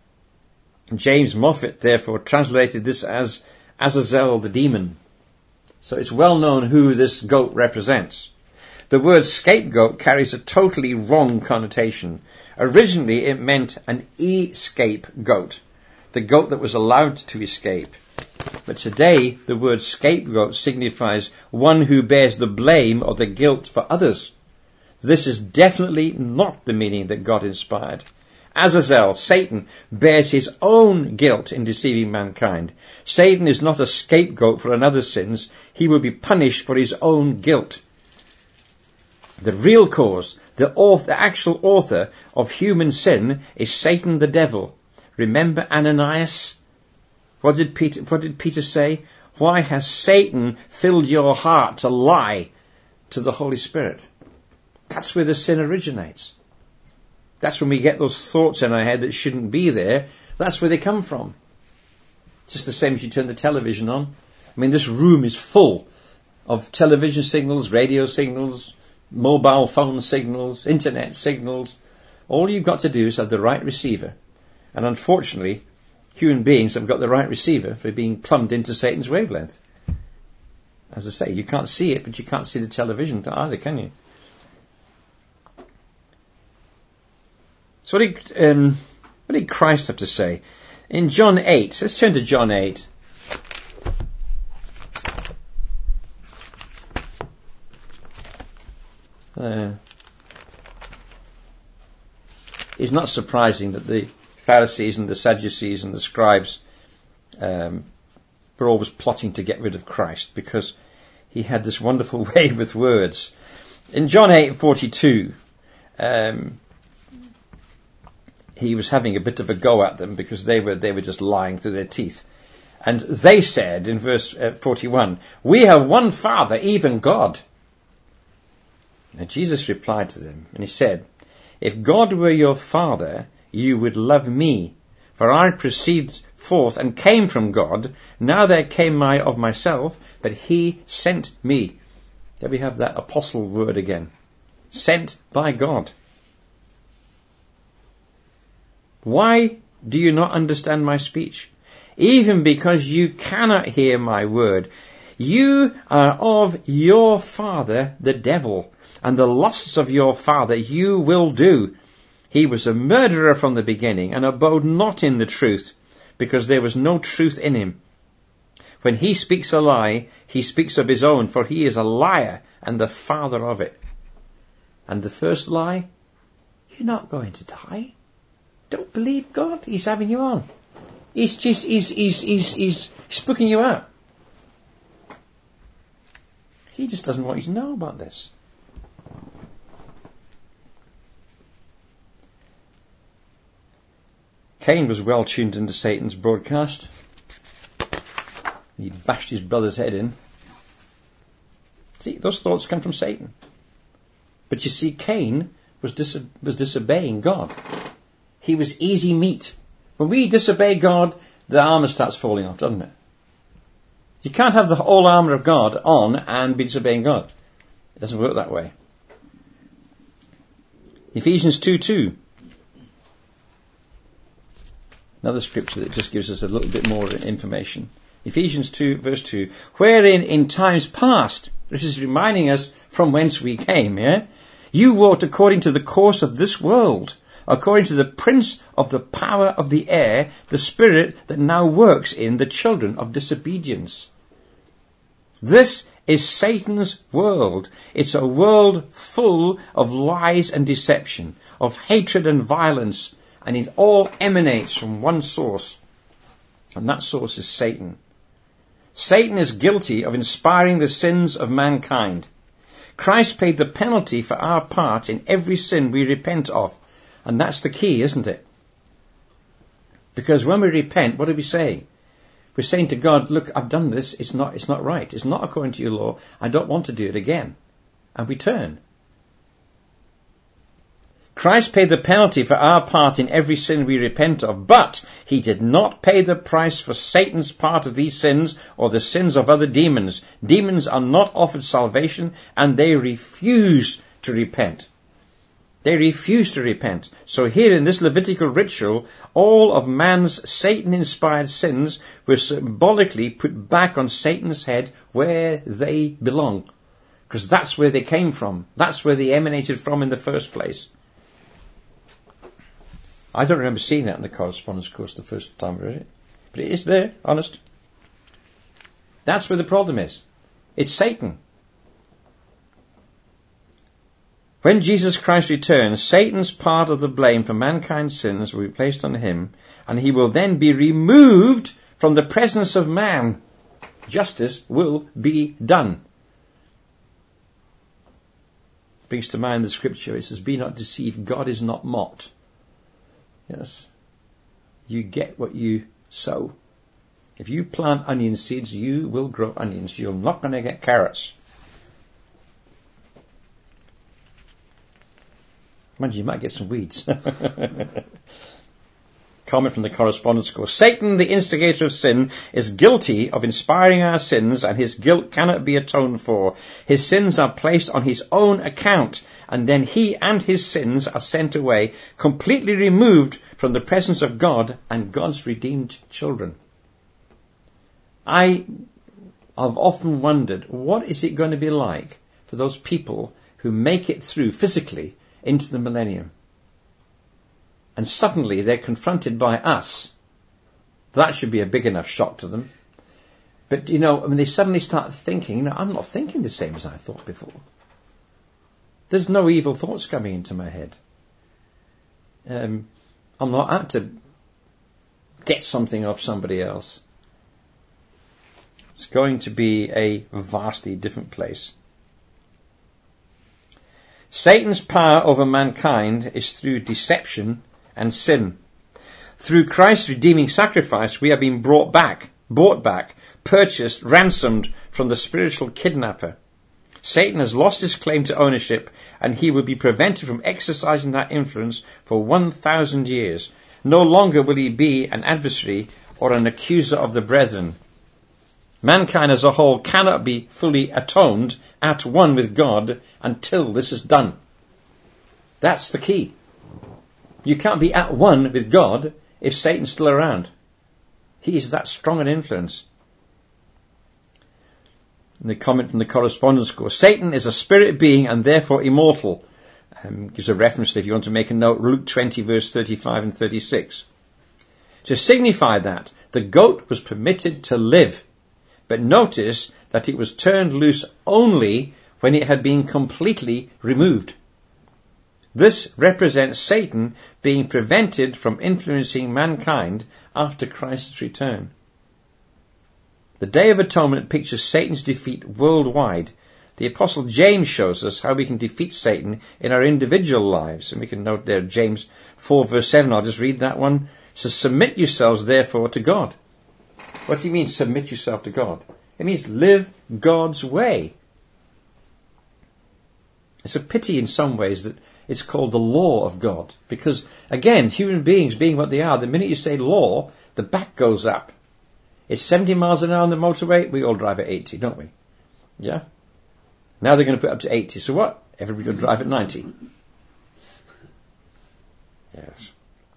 James Moffat therefore translated this as Azazel the demon. So it's well known who this goat represents. The word scapegoat carries a totally wrong connotation. Originally it meant an escape goat, the goat that was allowed to escape. But today the word scapegoat signifies one who bears the blame or the guilt for others. This is definitely not the meaning that God inspired. Azazel, Satan, bears his own guilt in deceiving mankind. Satan is not a scapegoat for another's sins. He will be punished for his own guilt. The real cause, the actual author of human sin is Satan the devil. Remember Ananias? What did Peter say? Why has Satan filled your heart to lie to the Holy Spirit? That's where the sin originates. That's when we get those thoughts in our head that shouldn't be there. That's where they come from. Just the same as you turn the television on. I mean, this room is full of television signals, radio signals, mobile phone signals, internet signals. All you've got to do is have the right receiver. And unfortunately, human beings have got the right receiver for being plumbed into Satan's wavelength. As I say, you can't see it, but you can't see the television either, can you? So what did Christ have to say? In John 8, let's turn to John 8. It's not surprising that the Pharisees and the Sadducees and the scribes were always plotting to get rid of Christ, because he had this wonderful way with words. In John 8:42, he was having a bit of a go at them because they were just lying through their teeth. And they said in verse 41, "We have one Father, even God." And Jesus replied to them, and he said, "If God were your Father, you would love me, for I proceeded forth and came from God. Now there came I of myself, but he sent me." There we have that apostle word again. Sent by God. Why do you not understand my speech? Even because you cannot hear my word. You are of your father, the devil, and the lusts of your father you will do. He was a murderer from the beginning, and abode not in the truth, because there was no truth in him. When he speaks a lie, he speaks of his own, for he is a liar and the father of it. And the first lie, you're not going to die. Don't believe God. He's having you on. He's spooking you out. He just doesn't want you to know about this. Cain was well tuned into Satan's broadcast. He bashed his brother's head in. See, those thoughts come from Satan. But you see, Cain was disobeying God. He was easy meat. When we disobey God, the armour starts falling off, doesn't it? You can't have the whole armour of God on and be disobeying God. It doesn't work that way. Ephesians 2:2. Another scripture that just gives us a little bit more information. Ephesians 2, verse 2. Wherein in times past, this is reminding us from whence we came, yeah? You walked according to the course of this world, according to the prince of the power of the air, the spirit that now works in the children of disobedience. This is Satan's world. It's a world full of lies and deception, of hatred and violence, and it all emanates from one source. And that source is Satan. Satan is guilty of inspiring the sins of mankind. Christ paid the penalty for our part in every sin we repent of. And that's the key, isn't it? Because when we repent, what are we saying? We're saying to God, look, I've done this, it's not right. It's not according to your law. I don't want to do it again. And we turn. Christ paid the penalty for our part in every sin we repent of, but he did not pay the price for Satan's part of these sins or the sins of other demons. Demons are not offered salvation, and they refuse to repent. They refuse to repent. So here in this Levitical ritual, all of man's Satan-inspired sins were symbolically put back on Satan's head where they belong. Because that's where they came from. That's where they emanated from in the first place. I don't remember seeing that in the correspondence course the first time I read it. But it is there, honest. That's where the problem is. It's Satan. When Jesus Christ returns, Satan's part of the blame for mankind's sins will be placed on him, and he will then be removed from the presence of man. Justice will be done. Brings to mind the scripture. It says, "Be not deceived, God is not mocked." Yes. You get what you sow. If you plant onion seeds, you will grow onions. You're not going to get carrots. Mind you might get some weeds. Comment from the correspondence course. Satan, the instigator of sin, is guilty of inspiring our sins, and his guilt cannot be atoned for. His sins are placed on his own account, and then he and his sins are sent away, completely removed from the presence of God and God's redeemed children. I have often wondered, what is it going to be like for those people who make it through physically into the millennium? And suddenly they're confronted by us. That should be a big enough shock to them. But, they suddenly start thinking, I'm not thinking the same as I thought before. There's no evil thoughts coming into my head. I'm not out to get something off somebody else. It's going to be a vastly different place. Satan's power over mankind is through deception and sin. Through Christ's redeeming sacrifice, we have been bought back, purchased, ransomed from the spiritual kidnapper. Satan has lost his claim to ownership, and he will be prevented from exercising that influence for 1,000 years. No longer will he be an adversary or an accuser of the brethren. Mankind as a whole cannot be fully atoned, at one with God, until this is done. That's the key. You can't be at one with God if Satan's still around. He is that strong an influence. And the comment from the correspondence course. Satan is a spirit being and therefore immortal. Gives a reference, if you want to make a note, Luke 20 verse 35 and 36. To signify that, the goat was permitted to live. But notice that it was turned loose only when it had been completely removed. This represents Satan being prevented from influencing mankind after Christ's return. The Day of Atonement pictures Satan's defeat worldwide. The Apostle James shows us how we can defeat Satan in our individual lives. And we can note there James 4 verse 7. I'll just read that one. It says, "Submit yourselves therefore to God." What do you mean, submit yourself to God? It means live God's way. It's a pity in some ways that it's called the law of God. Because, again, human beings being what they are, the minute you say law, the back goes up. It's 70 miles an hour on the motorway. We all drive at 80, don't we? Yeah? Now they're going to put it up to 80. So what? Everybody will drive at 90. Yes.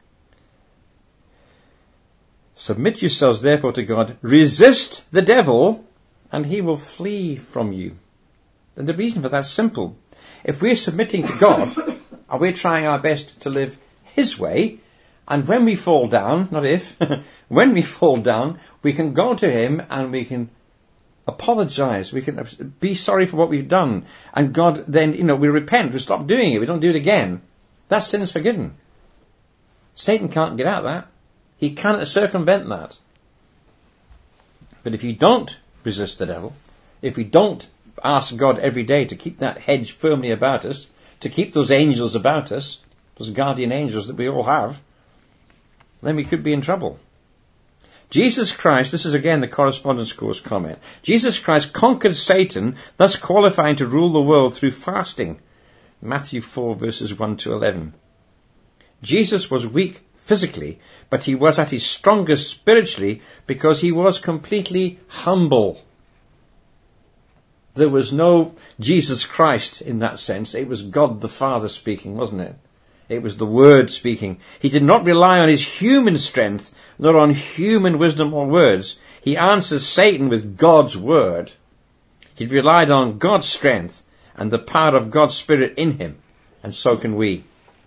Submit yourselves therefore to God. Resist the devil, and he will flee from you. And the reason for that's simple. If we're submitting to God, and we're trying our best to live his way, and when we fall down, not if, when we fall down, we can go to him and we can apologize. We can be sorry for what we've done. And God then, we repent. We stop doing it. We don't do it again. That sin is forgiven. Satan can't get out of that. He cannot circumvent that. But if you don't resist the devil, if we don't ask God every day to keep that hedge firmly about us, to keep those angels about us, those guardian angels that we all have, then we could be in trouble. Jesus Christ, this is again the correspondence course comment, Jesus Christ conquered Satan, thus qualifying to rule the world through fasting. Matthew 4 verses 1 to 11. Jesus was weak physically, but he was at his strongest spiritually because he was completely humble. There was no Jesus Christ in that sense. It was God the Father speaking, wasn't it? It was the Word speaking. He did not rely on his human strength, nor on human wisdom or words. He answered Satan with God's Word. He relied on God's strength and the power of God's Spirit in him. And so can we.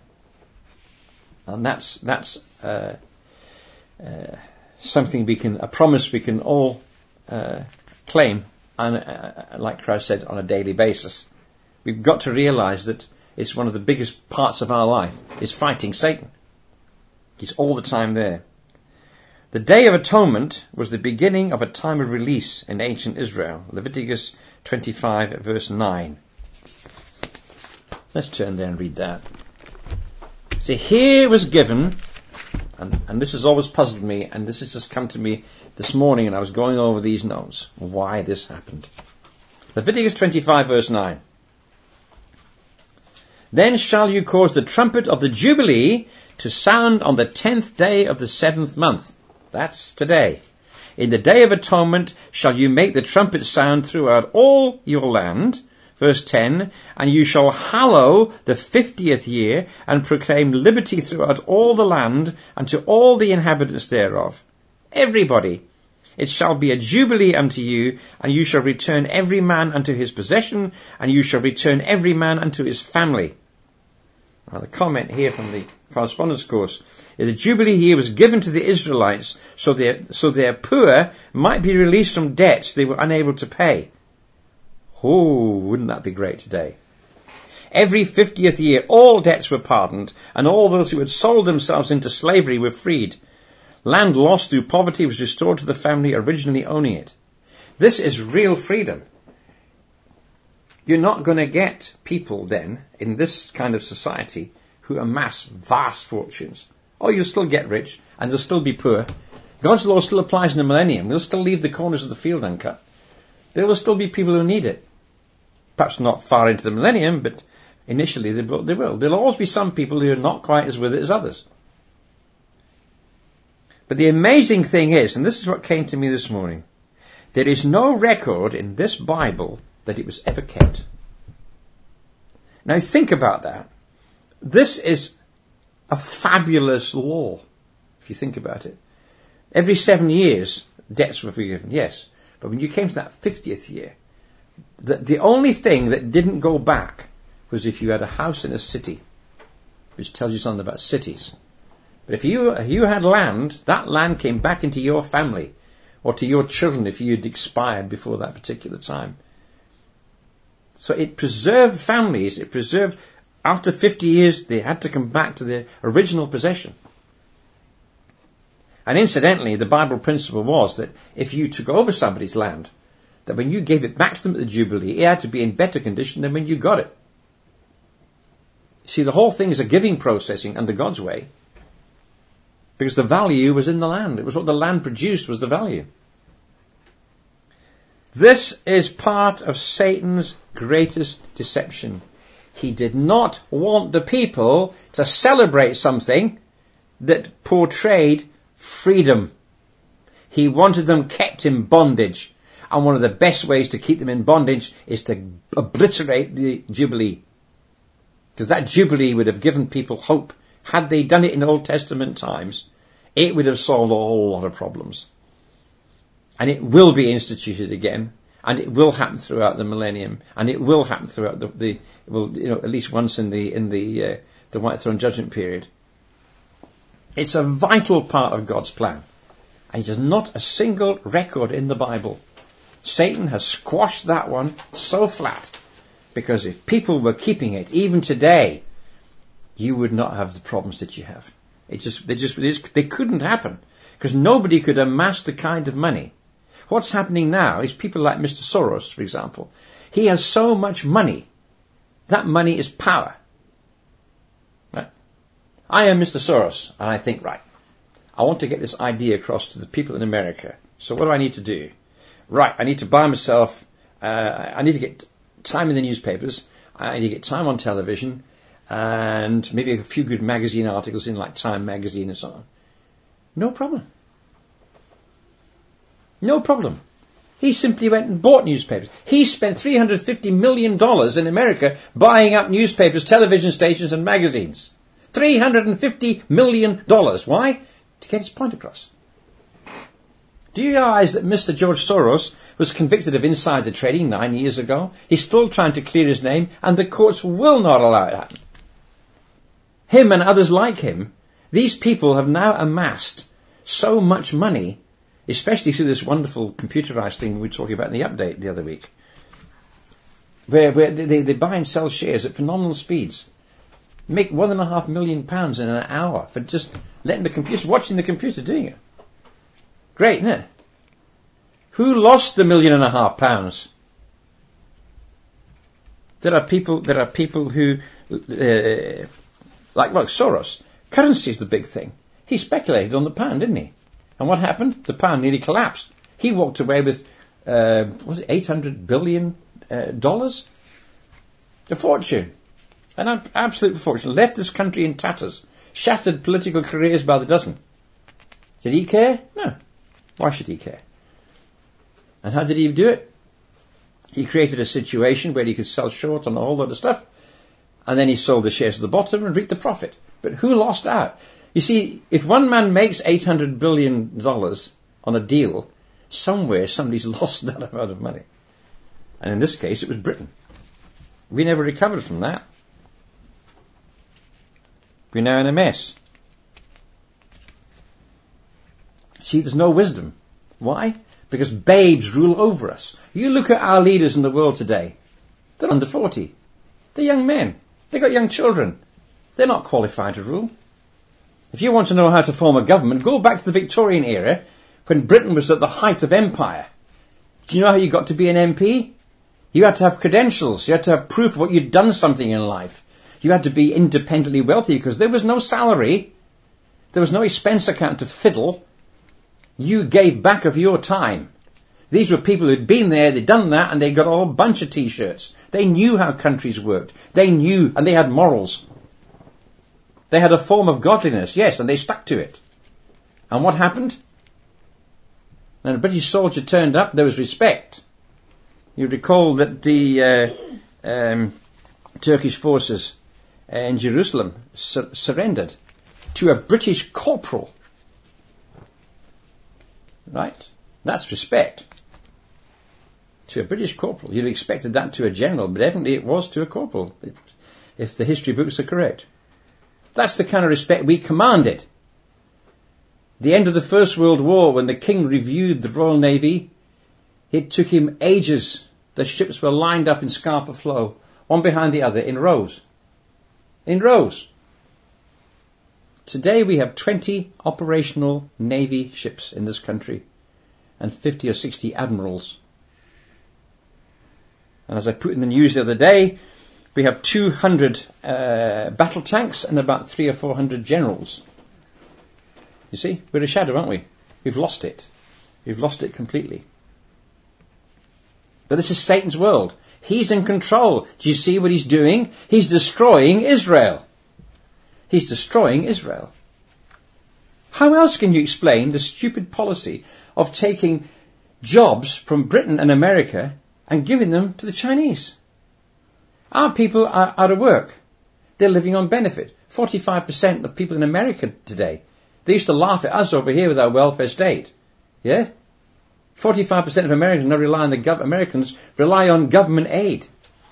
And that's something a promise we can all claim, and like Christ said, on a daily basis. We've got to realize that is one of the biggest parts of our life, is fighting Satan. He's all the time there. The Day of Atonement was the beginning of a time of release in ancient Israel. Leviticus 25 verse 9. Let's turn there and read that. See, here was given, and this has always puzzled me, and this has just come to me this morning, and I was going over these notes, why this happened. Leviticus 25 verse 9. Then shall you cause the trumpet of the Jubilee to sound on the 10th day of the 7th month. That's today. In the Day of Atonement shall you make the trumpet sound throughout all your land. Verse 10, and you shall hallow the 50th year and proclaim liberty throughout all the land and to all the inhabitants thereof. Everybody. It shall be a jubilee unto you, and you shall return every man unto his possession, and you shall return every man unto his family. Now the comment here from the correspondence course is the Jubilee year was given to the Israelites so their poor might be released from debts they were unable to pay. Oh, wouldn't that be great today? Every 50th year, all debts were pardoned, and all those who had sold themselves into slavery were freed. Land lost through poverty was restored to the family originally owning it. This is real freedom. You're not going to get people then, in this kind of society, who amass vast fortunes. Oh, you'll still get rich, and they'll still be poor. God's law still applies in the millennium. They'll still leave the corners of the field uncut. There will still be people who need it. Perhaps not far into the millennium, but initially they will. There'll always be some people who are not quite as with it as others. But the amazing thing is, and this is what came to me this morning, there is no record in this Bible that it was ever kept. Now think about that. This is a fabulous law, if you think about it. Every 7 years, debts were forgiven, yes. But when you came to that 50th year, the only thing that didn't go back was if you had a house in a city, which tells you something about cities. But if you had land, that land came back into your family, or to your children if you had expired before that particular time. So it preserved families, it preserved, after 50 years, they had to come back to their original possession. And incidentally, the Bible principle was that if you took over somebody's land, that when you gave it back to them at the Jubilee, it had to be in better condition than when you got it. See, the whole thing is a giving processing under God's way, because the value was in the land. It was what the land produced was the value. This is part of Satan's greatest deception. He did not want the people to celebrate something that portrayed freedom. He wanted them kept in bondage. And one of the best ways to keep them in bondage is to obliterate the Jubilee. Because that Jubilee would have given people hope. Had they done it in Old Testament times, it would have solved a whole lot of problems. And it will be instituted again. And it will happen throughout the millennium. And it will happen throughout at least once in the White Throne Judgment period. It's a vital part of God's plan. And there's not a single record in the Bible. Satan has squashed that one so flat. Because if people were keeping it, even today, you would not have the problems that you have. They couldn't happen. Because nobody could amass the kind of money. What's happening now is people like Mr. Soros, for example. He has so much money. That money is power. Right? I am Mr. Soros, and I think, right, I want to get this idea across to the people in America. So what do I need to do? Right, I need to buy myself, I need to get time in the newspapers, I need to get time on television, and maybe a few good magazine articles in like Time magazine and so on. No problem. No problem. He simply went and bought newspapers. He spent $350 million in America buying up newspapers, television stations and magazines. $350 million. Why? To get his point across. Do you realize that Mr. George Soros was convicted of insider trading 9 years ago? He's still trying to clear his name, and the courts will not allow it to happen. Him and others like him, these people have now amassed so much money, especially through this wonderful computerized thing we were talking about in the update the other week. where they buy and sell shares at phenomenal speeds. Make £1.5 million in an hour for just letting the computer, watching the computer doing it. Great, isn't it? Who lost the £1.5 million? There are people who, like Soros. Currency is the big thing. He speculated on the pound, didn't he? And what happened? The pound nearly collapsed. He walked away with, was it $800 billion? A fortune. An absolute fortune. Left this country in tatters. Shattered political careers by the dozen. Did he care? No. Why should he care? And how did he do it? He created a situation where he could sell short on a whole lot of stuff, and then he sold the shares at the bottom and reaped the profit. But who lost out? You see, if one man makes $800 billion on a deal, somewhere somebody's lost that amount of money. And in this case, it was Britain. We never recovered from that. We're now in a mess. See, there's no wisdom. Why? Because babes rule over us. You look at our leaders in the world today. They're under 40. They're young men. They've got young children. They're not qualified to rule. If you want to know how to form a government, go back to the Victorian era when Britain was at the height of empire. Do you know how you got to be an MP? You had to have credentials. You had to have proof of what you'd done something in life. You had to be independently wealthy because there was no salary. There was no expense account to fiddle. You gave back of your time. These were people who'd been there, they'd done that, and they got a whole bunch of T-shirts. They knew how countries worked. They knew, and they had morals. They had a form of godliness, yes, and they stuck to it. And what happened? When a British soldier turned up, there was respect. You recall that the Turkish forces in Jerusalem surrendered to a British corporal. Right? That's respect. To a British corporal. You'd have expected that to a general, but evidently it was to a corporal, if the history books are correct. That's the kind of respect we commanded. The end of the First World War, when the King reviewed the Royal Navy, it took him ages. The ships were lined up in Scapa Flow, one behind the other, in rows. In rows. Today we have 20 operational Navy ships in this country and 50 or 60 admirals. And as I put in the news the other day, we have 200 battle tanks and about 300 or 400 generals. You see, we're a shadow, aren't we? We've lost it. We've lost it completely. But this is Satan's world. He's in control. Do you see what he's doing? He's destroying Israel. He's destroying Israel. How else can you explain the stupid policy of taking jobs from Britain and America and giving them to the Chinese? Our people are out of work. They're living on benefit. 45% of people in America today, they used to laugh at us over here with our welfare state. Yeah? 45% of Americans rely on government aid.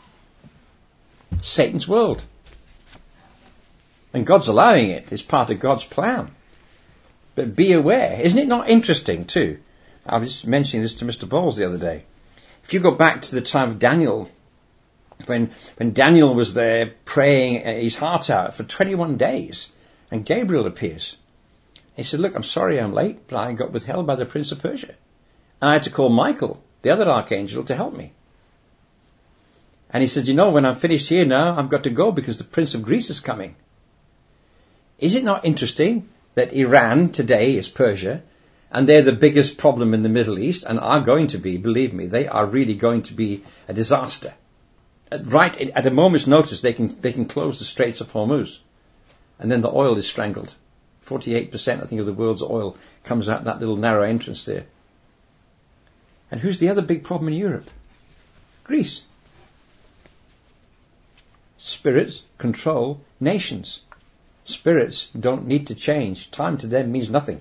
Satan's world. And God's allowing it. It's part of God's plan. But be aware. Isn't it not interesting too? I was mentioning this to Mr. Bowles the other day. If you go back to the time of Daniel, when Daniel was there praying his heart out for 21 days, and Gabriel appears. He said, look, I'm sorry I'm late, but I got withheld by the Prince of Persia. And I had to call Michael, the other archangel, to help me. And he said, when I'm finished here now, I've got to go because the Prince of Greece is coming. Is it not interesting that Iran today is Persia, and they're the biggest problem in the Middle East, and are going to be, believe me, they are really going to be a disaster. Right at a moment's notice, they can close the Straits of Hormuz, and then the oil is strangled. 48%, I think, of the world's oil comes out that little narrow entrance there. And who's the other big problem in Europe? Greece. Spirits control nations. Spirits don't need to change. Time to them means nothing.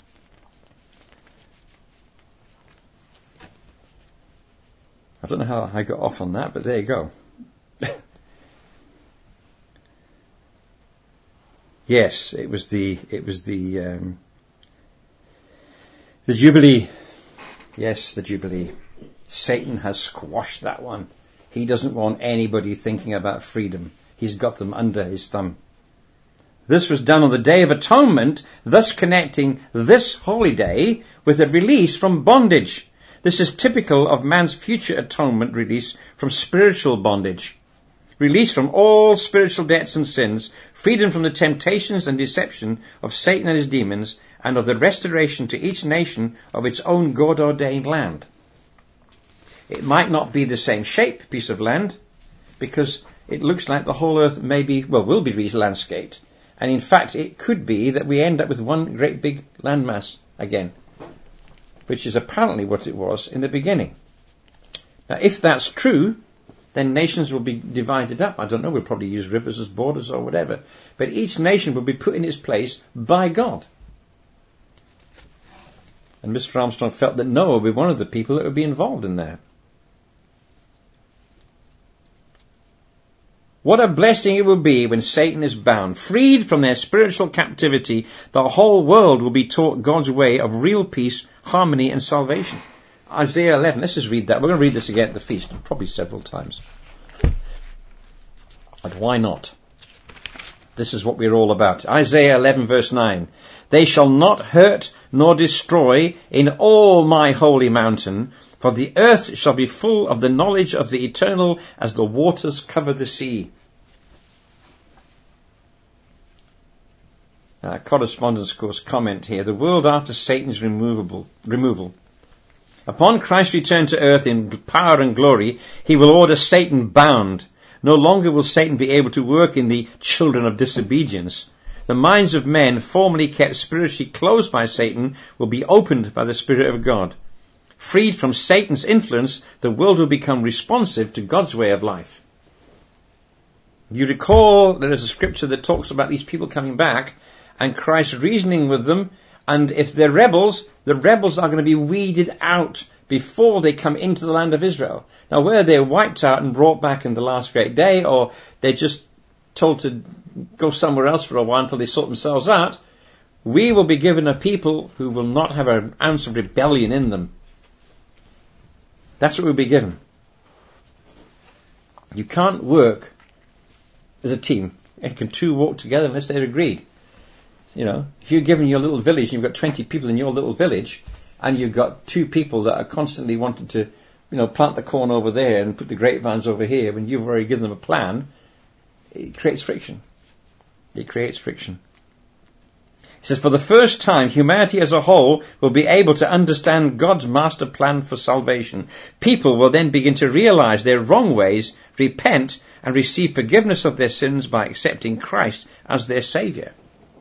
I don't know how I got off on that, but there you go. Yes, it was the Jubilee. Yes, the Jubilee. Satan has squashed that one. He doesn't want anybody thinking about freedom. He's got them under his thumb. This was done on the Day of Atonement, thus connecting this holy day with a release from bondage. This is typical of man's future atonement release from spiritual bondage. Release from all spiritual debts and sins, freedom from the temptations and deception of Satan and his demons, and of the restoration to each nation of its own God-ordained land. It might not be the same shape piece of land, because it looks like the whole earth will be re-landscaped. And in fact, it could be that we end up with one great big landmass again, which is apparently what it was in the beginning. Now, if that's true, then nations will be divided up. I don't know, we'll probably use rivers as borders or whatever. But each nation will be put in its place by God. And Mr. Armstrong felt that Noah would be one of the people that would be involved in that. What a blessing it will be when Satan is bound. Freed from their spiritual captivity, the whole world will be taught God's way of real peace, harmony and salvation. Isaiah 11, let's just read that. We're going to read this again at the feast, probably several times. But why not? This is what we're all about. Isaiah 11 verse 9. They shall not hurt nor destroy in all my holy mountain, for the earth shall be full of the knowledge of the eternal as the waters cover the sea. Correspondence course comment here. The world after Satan's removal. Upon Christ's return to earth in power and glory, he will order Satan bound. No longer will Satan be able to work in the children of disobedience. The minds of men formerly kept spiritually closed by Satan will be opened by the Spirit of God. Freed from Satan's influence, the world will become responsive to God's way of life. You recall there is a scripture that talks about these people coming back and Christ reasoning with them, and if they're rebels, the rebels are going to be weeded out before they come into the land of Israel. Now, whether they're wiped out and brought back in the last great day, or they're just told to go somewhere else for a while until they sort themselves out, we will be given a people who will not have an ounce of rebellion in them. That's what we'll be given. You can't work as a team. Can two walk together unless they're agreed? You know, if you're given your little village and you've got 20 people in your little village, and you've got two people that are constantly wanting to, plant the corn over there and put the grapevines over here, when you've already given them a plan, it creates friction. It creates friction. He says, for the first time, humanity as a whole will be able to understand God's master plan for salvation. People will then begin to realize their wrong ways, repent, and receive forgiveness of their sins by accepting Christ as their Saviour.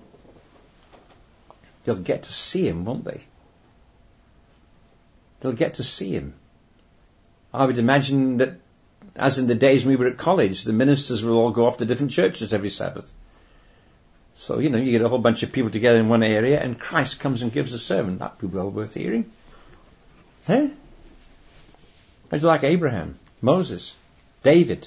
They'll get to see him, won't they? They'll get to see him. I would imagine that, as in the days when we were at college, the ministers will all go off to different churches every Sabbath. So, you get a whole bunch of people together in one area, and Christ comes and gives a sermon. That'd be well worth hearing. Eh? It's like Abraham, Moses, David.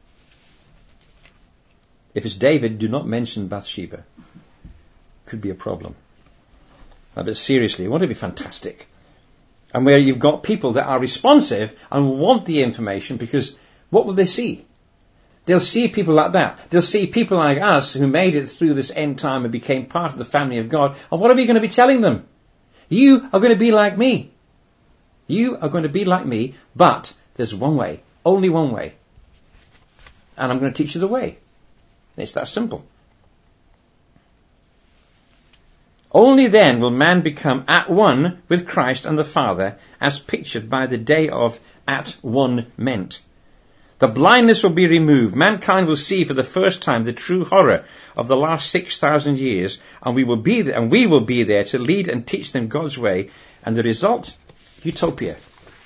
If it's David, do not mention Bathsheba. Could be a problem. But seriously, won't it be fantastic? And where you've got people that are responsive and want the information, because what will they see? They'll see people like that. They'll see people like us who made it through this end time and became part of the family of God. And what are we going to be telling them? You are going to be like me. You are going to be like me, but there's one way, only one way. And I'm going to teach you the way. It's that simple. Only then will man become at one with Christ and the Father, as pictured by the day of at one meant. The blindness will be removed. Mankind will see for the first time the true horror of the last 6,000 years, and we will be there to lead and teach them God's way, and the result, utopia.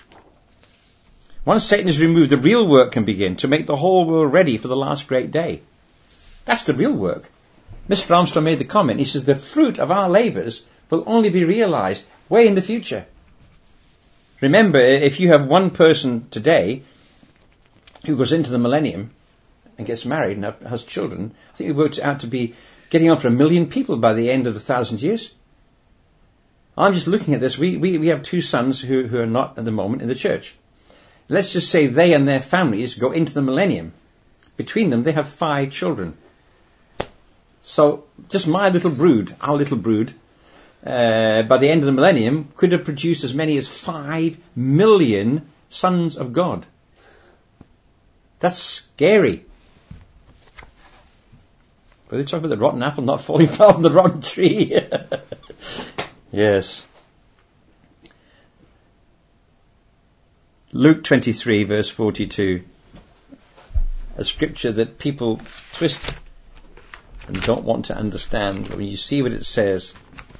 Once Satan is removed, the real work can begin to make the whole world ready for the last great day. That's the real work. Mr. Armstrong made the comment. He says the fruit of our labours will only be realised way in the future. Remember, if you have one person today who goes into the millennium and gets married and has children, I think we worked it out to be getting on for 1 million people by the end of 1,000 years. I'm just looking at this. We have two sons who are not at the moment in the church. let's just say they and their families go into the millennium. Between them, they have 5 children. So just my little brood, our little brood, by the end of the millennium, could have produced as many as 5 million sons of God. That's scary. But they talk about the rotten apple not falling from the rotten tree. Yes. Luke 23 verse 42. A scripture that people twist and don't want to understand. When you see what it says,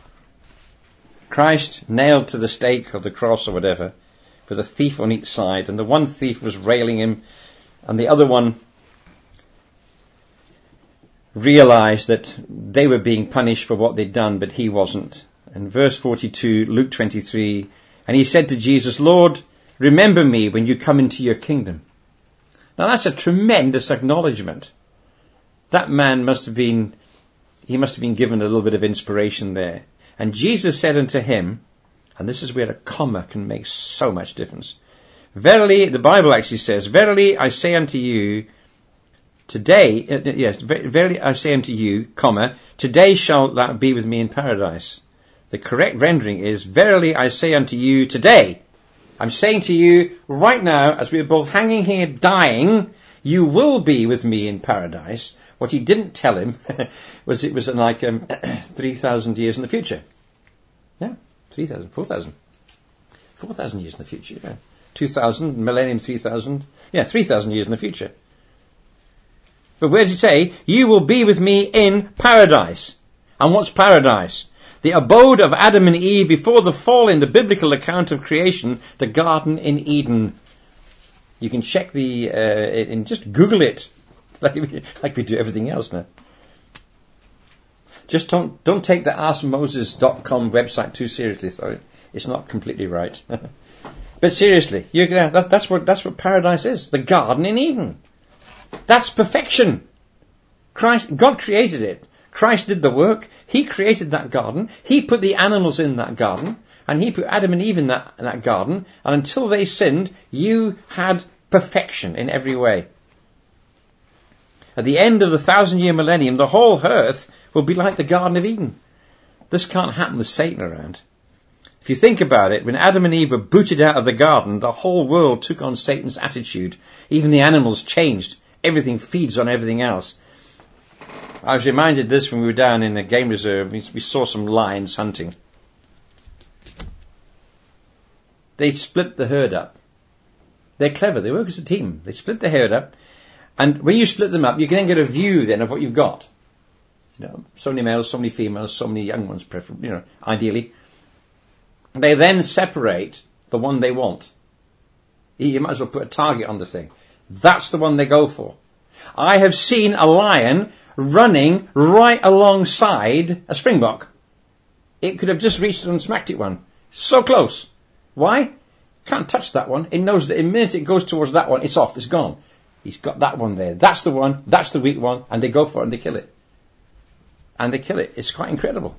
Christ nailed to the stake of the cross or whatever, with a thief on each side, and the one thief was railing him, and the other one realized that they were being punished for what they'd done, but he wasn't. And verse 42, Luke 23, and he said to Jesus, Lord, remember me when you come into your kingdom. Now that's a tremendous acknowledgement. That man must have been given a little bit of inspiration there. And Jesus said unto him, and this is where a comma can make so much difference. Verily, the Bible actually says, verily I say unto you, today, verily I say unto you, comma, today shalt thou be with me in paradise. The correct rendering is, verily I say unto you, today. I'm saying to you right now, as we're both hanging here dying, you will be with me in paradise. What he didn't tell him was it was like 3,000 years in the future. Yeah, 3,000, 4,000. 4,000 years in the future, yeah. 2,000, millennium 3,000. Yeah, 3,000 years in the future. But where does he say? You will be with me in paradise. And what's paradise? The abode of Adam and Eve before the fall in the biblical account of creation, the Garden in Eden. You can check and just Google it, like we do everything else now. Just don't take the askmoses.com website too seriously, though. It's not completely right. But seriously, that's what paradise is. The Garden in Eden. That's perfection. God created it. Christ did the work. He created that garden. He put the animals in that garden. And he put Adam and Eve in that garden. And until they sinned, you had perfection in every way. At the end of the 1,000-year millennium, the whole earth will be like the Garden of Eden. This can't happen with Satan around. If you think about it, when Adam and Eve were booted out of the garden, the whole world took on Satan's attitude. Even the animals changed. Everything feeds on everything else. I was reminded of this when we were down in a game reserve. We saw some lions hunting. They split the herd up. They're clever. They work as a team. They split the herd up. And when you split them up, you can then get a view then of what you've got. So many males, so many females, so many young ones, ideally. They then separate the one they want. You might as well put a target on the thing. That's the one they go for. I have seen a lion running right alongside a springbok. It could have just reached and smacked it one. So close. Why? Can't touch that one. It knows that the minute it goes towards that one, it's off, it's gone. He's got that one there. That's the one, that's the weak one, and they go for it and they kill it. And they kill it. It's quite incredible.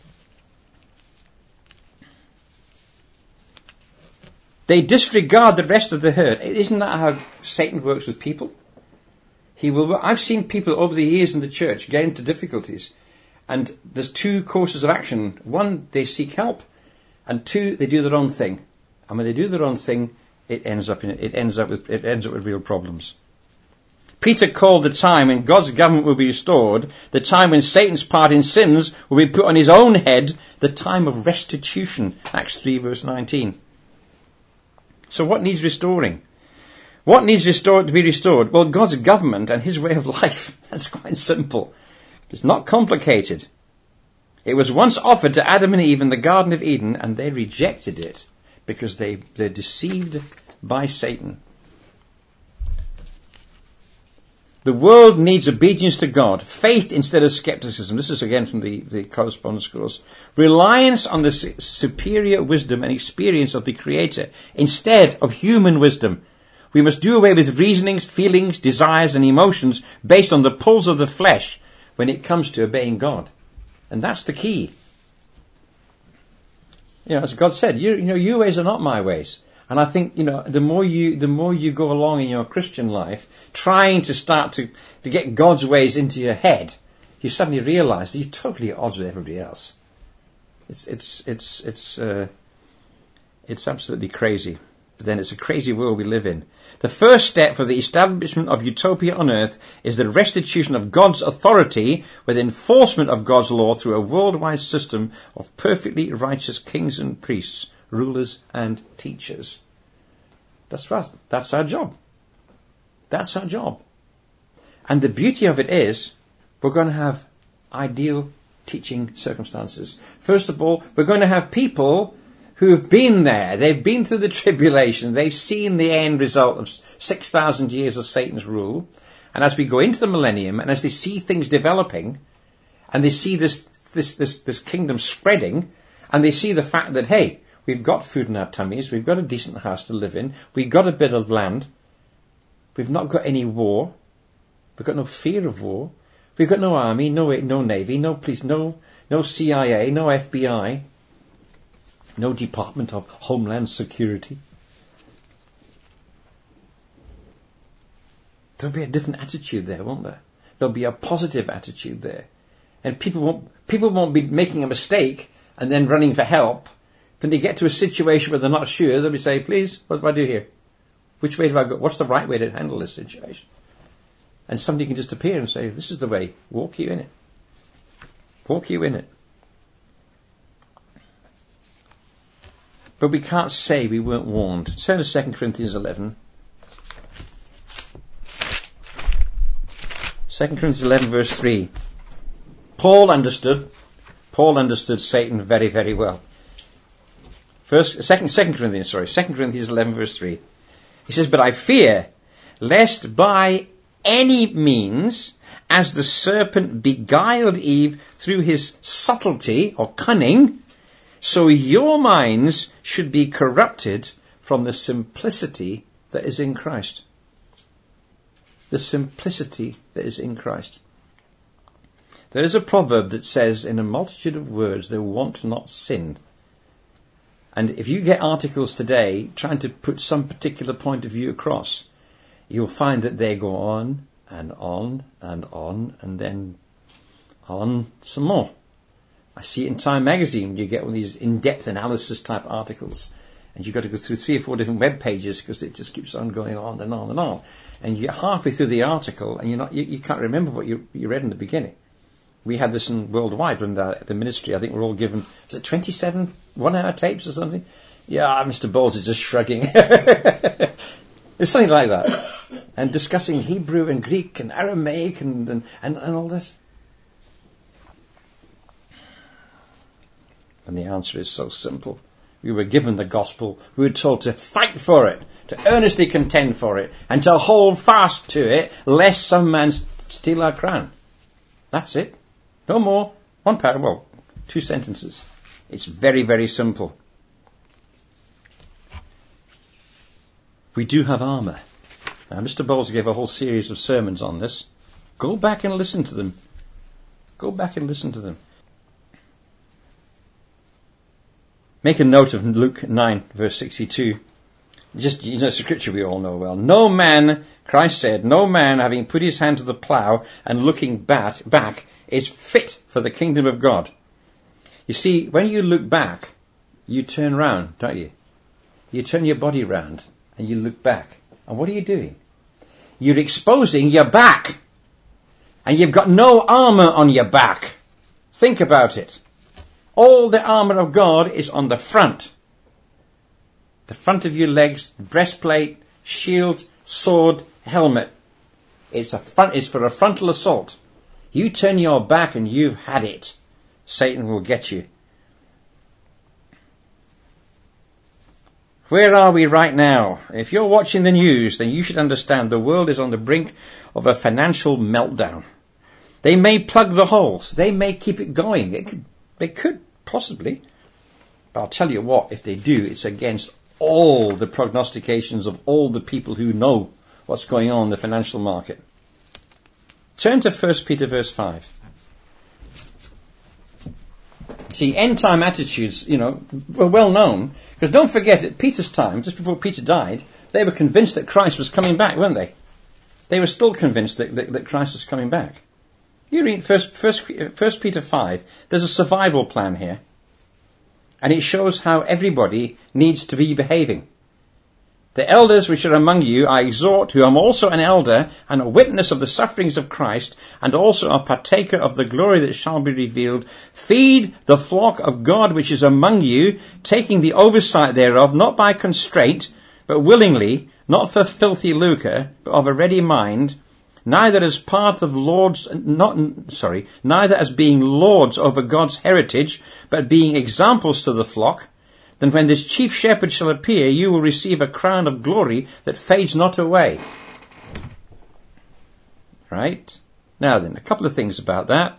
They disregard the rest of the herd. Isn't that how Satan works with people? I've seen people over the years in the church get into difficulties, and there's 2 courses of action. 1, they seek help, and 2, they do their own thing. And when they do their own thing, it ends up with real problems. Peter called the time when God's government will be restored, the time when Satan's part in sins will be put on his own head, the time of restitution. Acts 3 verse 19. So what needs restoring? What needs to be restored? Well, God's government and his way of life. That's quite simple. It's not complicated. It was once offered to Adam and Eve in the Garden of Eden, and they rejected it because they're deceived by Satan. The world needs obedience to God, faith instead of skepticism. This is again from the correspondence course. Reliance on the superior wisdom and experience of the Creator instead of human wisdom. We must do away with reasonings, feelings, desires and emotions based on the pulls of the flesh when it comes to obeying God. And that's the key. As God said, your ways are not my ways. And I think, the more you go along in your Christian life, trying to start to get God's ways into your head, you suddenly realise that you're totally at odds with everybody else. It's absolutely crazy. But then it's a crazy world we live in. The first step for the establishment of utopia on earth is the restitution of God's authority with enforcement of God's law through a worldwide system of perfectly righteous kings and priests, rulers and teachers. That's right. That's our job. That's our job. And the beauty of it is, we're going to have ideal teaching circumstances. First of all, we're going to have people who have been there. They've been through the tribulation. They've seen the end result of 6,000 years of Satan's rule. And as we go into the millennium, and as they see things developing, and they see this kingdom spreading, and they see the fact that, hey, we've got food in our tummies, we've got a decent house to live in, we've got a bit of land, we've not got any war, we've got no fear of war, we've got no army, no navy, no police, no CIA, no FBI, no Department of Homeland Security. There'll be a different attitude there, won't there? There'll be a positive attitude there. And people won't be making a mistake and then running for help. When they get to a situation where they're not sure, they'll be saying, please, what do I do here? Which way do I go? What's the right way to handle this situation? And somebody can just appear and say, this is the way. Walk you in it. Walk you in it. But we can't say we weren't warned. Turn to 2 Corinthians 11. 2 Corinthians 11 verse 3. Paul understood Satan very, very well. 2 Corinthians 11 verse 3. He says, but I fear, lest by any means, as the serpent beguiled Eve through his subtlety or cunning, so your minds should be corrupted from the simplicity that is in Christ. The simplicity that is in Christ. There is a proverb that says, in a multitude of words there want not sin. And if you get articles today trying to put some particular point of view across, you'll find that they go on and on and on and then on some more. I see it in Time magazine. You get one of these in-depth analysis type articles, and you've got to go through 3 or 4 different web pages because it just keeps on going on and on and on. And you get halfway through the article, and you can't remember what you read in the beginning. We had this in Worldwide when the ministry, I think we're all given, was it 27 one-hour tapes or something? Yeah, Mr. Bowles is just shrugging. It's something like that. And discussing Hebrew and Greek and Aramaic and all this. And the answer is so simple. We were given the gospel. We were told to fight for it, to earnestly contend for it, and to hold fast to it, lest some man steal our crown. That's it. No more. 1 paragraph. 2 sentences. It's very, very simple. We do have armour. Now, Mr. Bowles gave a whole series of sermons on this. Go back and listen to them. Go back and listen to them. Make a note of Luke 9, verse 62. Just, scripture we all know well. No man, Christ said, no man having put his hand to the plough and looking back is fit for the kingdom of God. You see, when you look back, you turn round, don't you? You turn your body round and you look back. And what are you doing? You're exposing your back. And you've got no armour on your back. Think about it. All the armour of God is on the front. The front of your legs, breastplate, shield, sword, helmet. It's for a frontal assault. You turn your back and you've had it. Satan will get you. Where are we right now? If you're watching the news, then you should understand the world is on the brink of a financial meltdown. They may plug the holes. They may keep it going. They could, possibly. But I'll tell you what, if they do, it's against all the prognostications of all the people who know what's going on in the financial market. Turn to 1 Peter verse 5. See, end-time attitudes, were well known. Because don't forget, at Peter's time, just before Peter died, they were convinced that Christ was coming back, weren't they? They were still convinced that Christ was coming back. You read 1 Peter 5, there's a survival plan here. And it shows how everybody needs to be behaving. The elders which are among you I exhort, who am also an elder and a witness of the sufferings of Christ, and also a partaker of the glory that shall be revealed. Feed the flock of God which is among you, taking the oversight thereof, not by constraint, but willingly, not for filthy lucre, but of a ready mind, neither as part of neither as being lords over God's heritage, but being examples to the flock. Then when this chief shepherd shall appear, you will receive a crown of glory that fades not away. Right? Now then, a couple of things about that.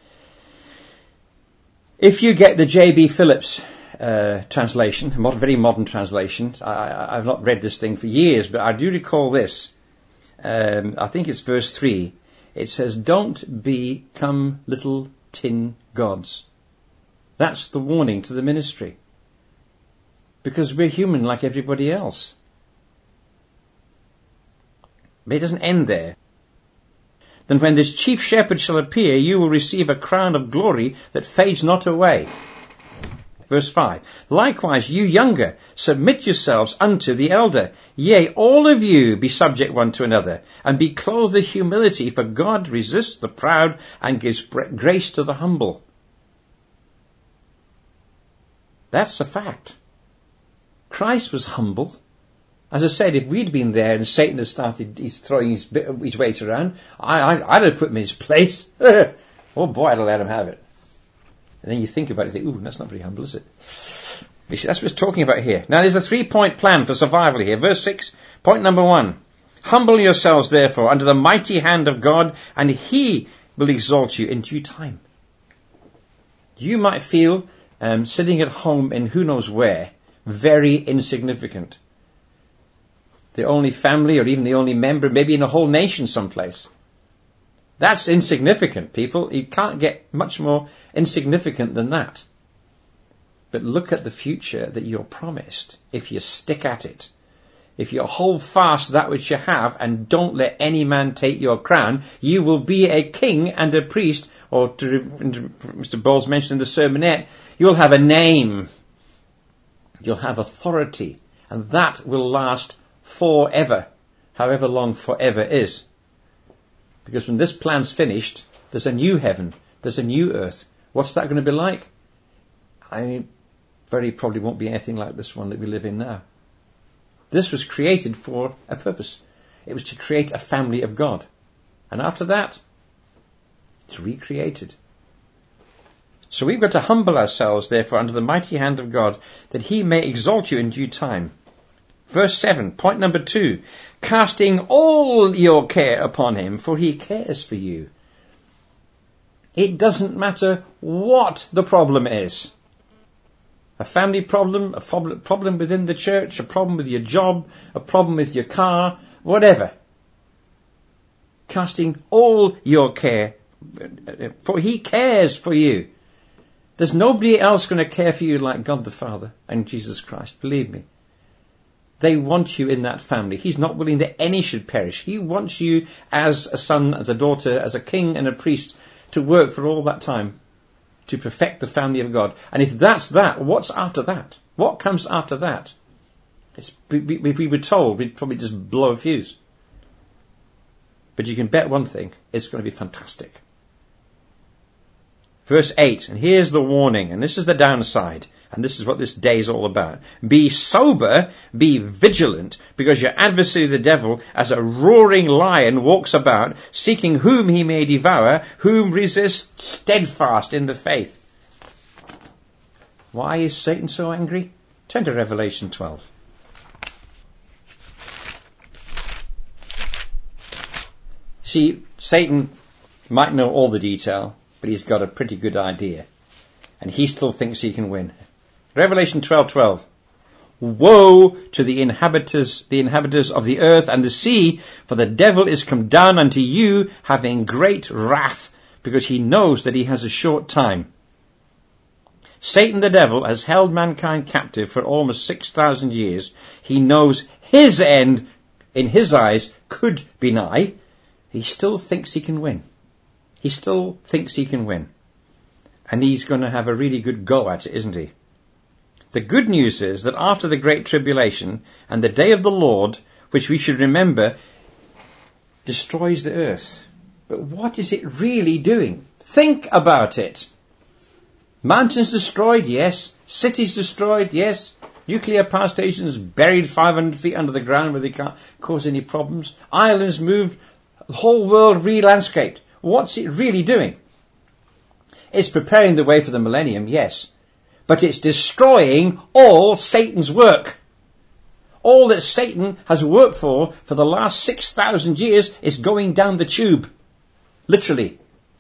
If you get the J.B. Phillips translation, a very modern translation, I've not read this thing for years, but I do recall this. I think it's verse 3. It says, don't become little tin gods. That's the warning to the ministry. Because we're human like everybody else. But it doesn't end there. Then when this chief shepherd shall appear, you will receive a crown of glory that fades not away. Verse 5. Likewise, you younger, submit yourselves unto the elder. Yea, all of you be subject one to another, and be clothed with humility, for God resists the proud and gives grace to the humble. That's a fact. Christ was humble. As I said, if we'd been there and Satan had started throwing his weight around, I'd have put him in his place. Oh boy, I'd have let him have it. And then you think about it and think, ooh, that's not very humble, is it? You see, that's what it's talking about here. Now there's a 3-point plan for survival here. Verse 6, point number 1. Humble yourselves therefore under the mighty hand of God, and he will exalt you in due time. You might feel, sitting at home in who knows where, very insignificant. The only family or even the only member, maybe in a whole nation someplace. That's insignificant, people. You can't get much more insignificant than that. But look at the future that you're promised if you stick at it. If you hold fast that which you have and don't let any man take your crown, you will be a king and a priest, or to Mr. Bowles mentioned in the sermonette, you'll have a name. You'll have authority, and that will last forever, however long forever is. Because when this plan's finished, there's a new heaven, there's a new earth. What's that going to be like? Very probably won't be anything like this one that we live in now. This was created for a purpose. It was to create a family of God. And after that, it's recreated. So we've got to humble ourselves, therefore, under the mighty hand of God, that he may exalt you in due time. Verse 7, point number 2. Casting all your care upon him, for he cares for you. It doesn't matter what the problem is. A family problem, a problem within the church, a problem with your job, a problem with your car, whatever. Casting all your care, for he cares for you. There's nobody else going to care for you like God the Father and Jesus Christ. Believe me. They want you in that family. He's not willing that any should perish. He wants you as a son, as a daughter, as a king and a priest to work for all that time to perfect the family of God. And if that's that, what's after that? What comes after that? If we were told, we'd probably just blow a fuse. But you can bet one thing, it's going to be fantastic. Verse 8, and here's the warning, and this is the downside, and this is what this day is all about. Be sober, be vigilant, because your adversary the devil, as a roaring lion, walks about, seeking whom he may devour, whom resist steadfast in the faith. Why is Satan so angry? Turn to Revelation 12. See, Satan might know all the detail, but he's got a pretty good idea. And he still thinks he can win. Revelation 12:12. Woe to the inhabitants of the earth and the sea, for the devil is come down unto you, having great wrath, because he knows that he has a short time. Satan the devil has held mankind captive for almost 6,000 years. He knows his end, in his eyes, could be nigh. He still thinks he can win. He still thinks he can win. And he's going to have a really good go at it, isn't he? The good news is that after the Great Tribulation and the day of the Lord, which we should remember, destroys the earth. But what is it really doing? Think about it. Mountains destroyed, yes. Cities destroyed, yes. Nuclear power stations buried 500 feet under the ground where they can't cause any problems. Islands moved, the whole world re-landscaped. What's it really doing? It's preparing the way for the millennium, yes. But it's destroying all Satan's work. All that Satan has worked for the last 6,000 years is going down the tube. Literally.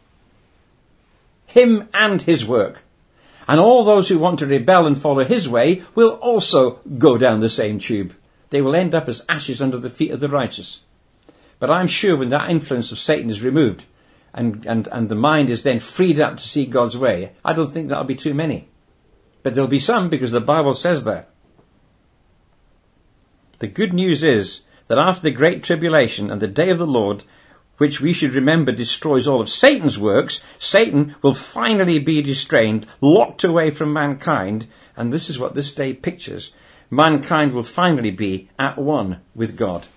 Him and his work. And all those who want to rebel and follow his way will also go down the same tube. They will end up as ashes under the feet of the righteous. But I'm sure when that influence of Satan is removed and the mind is then freed up to see God's way, I don't think that'll be too many. But there'll be some because the Bible says that. The good news is that after the Great Tribulation and the day of the Lord, which we should remember destroys all of Satan's works, Satan will finally be restrained, locked away from mankind, and this is what this day pictures. Mankind will finally be at one with God.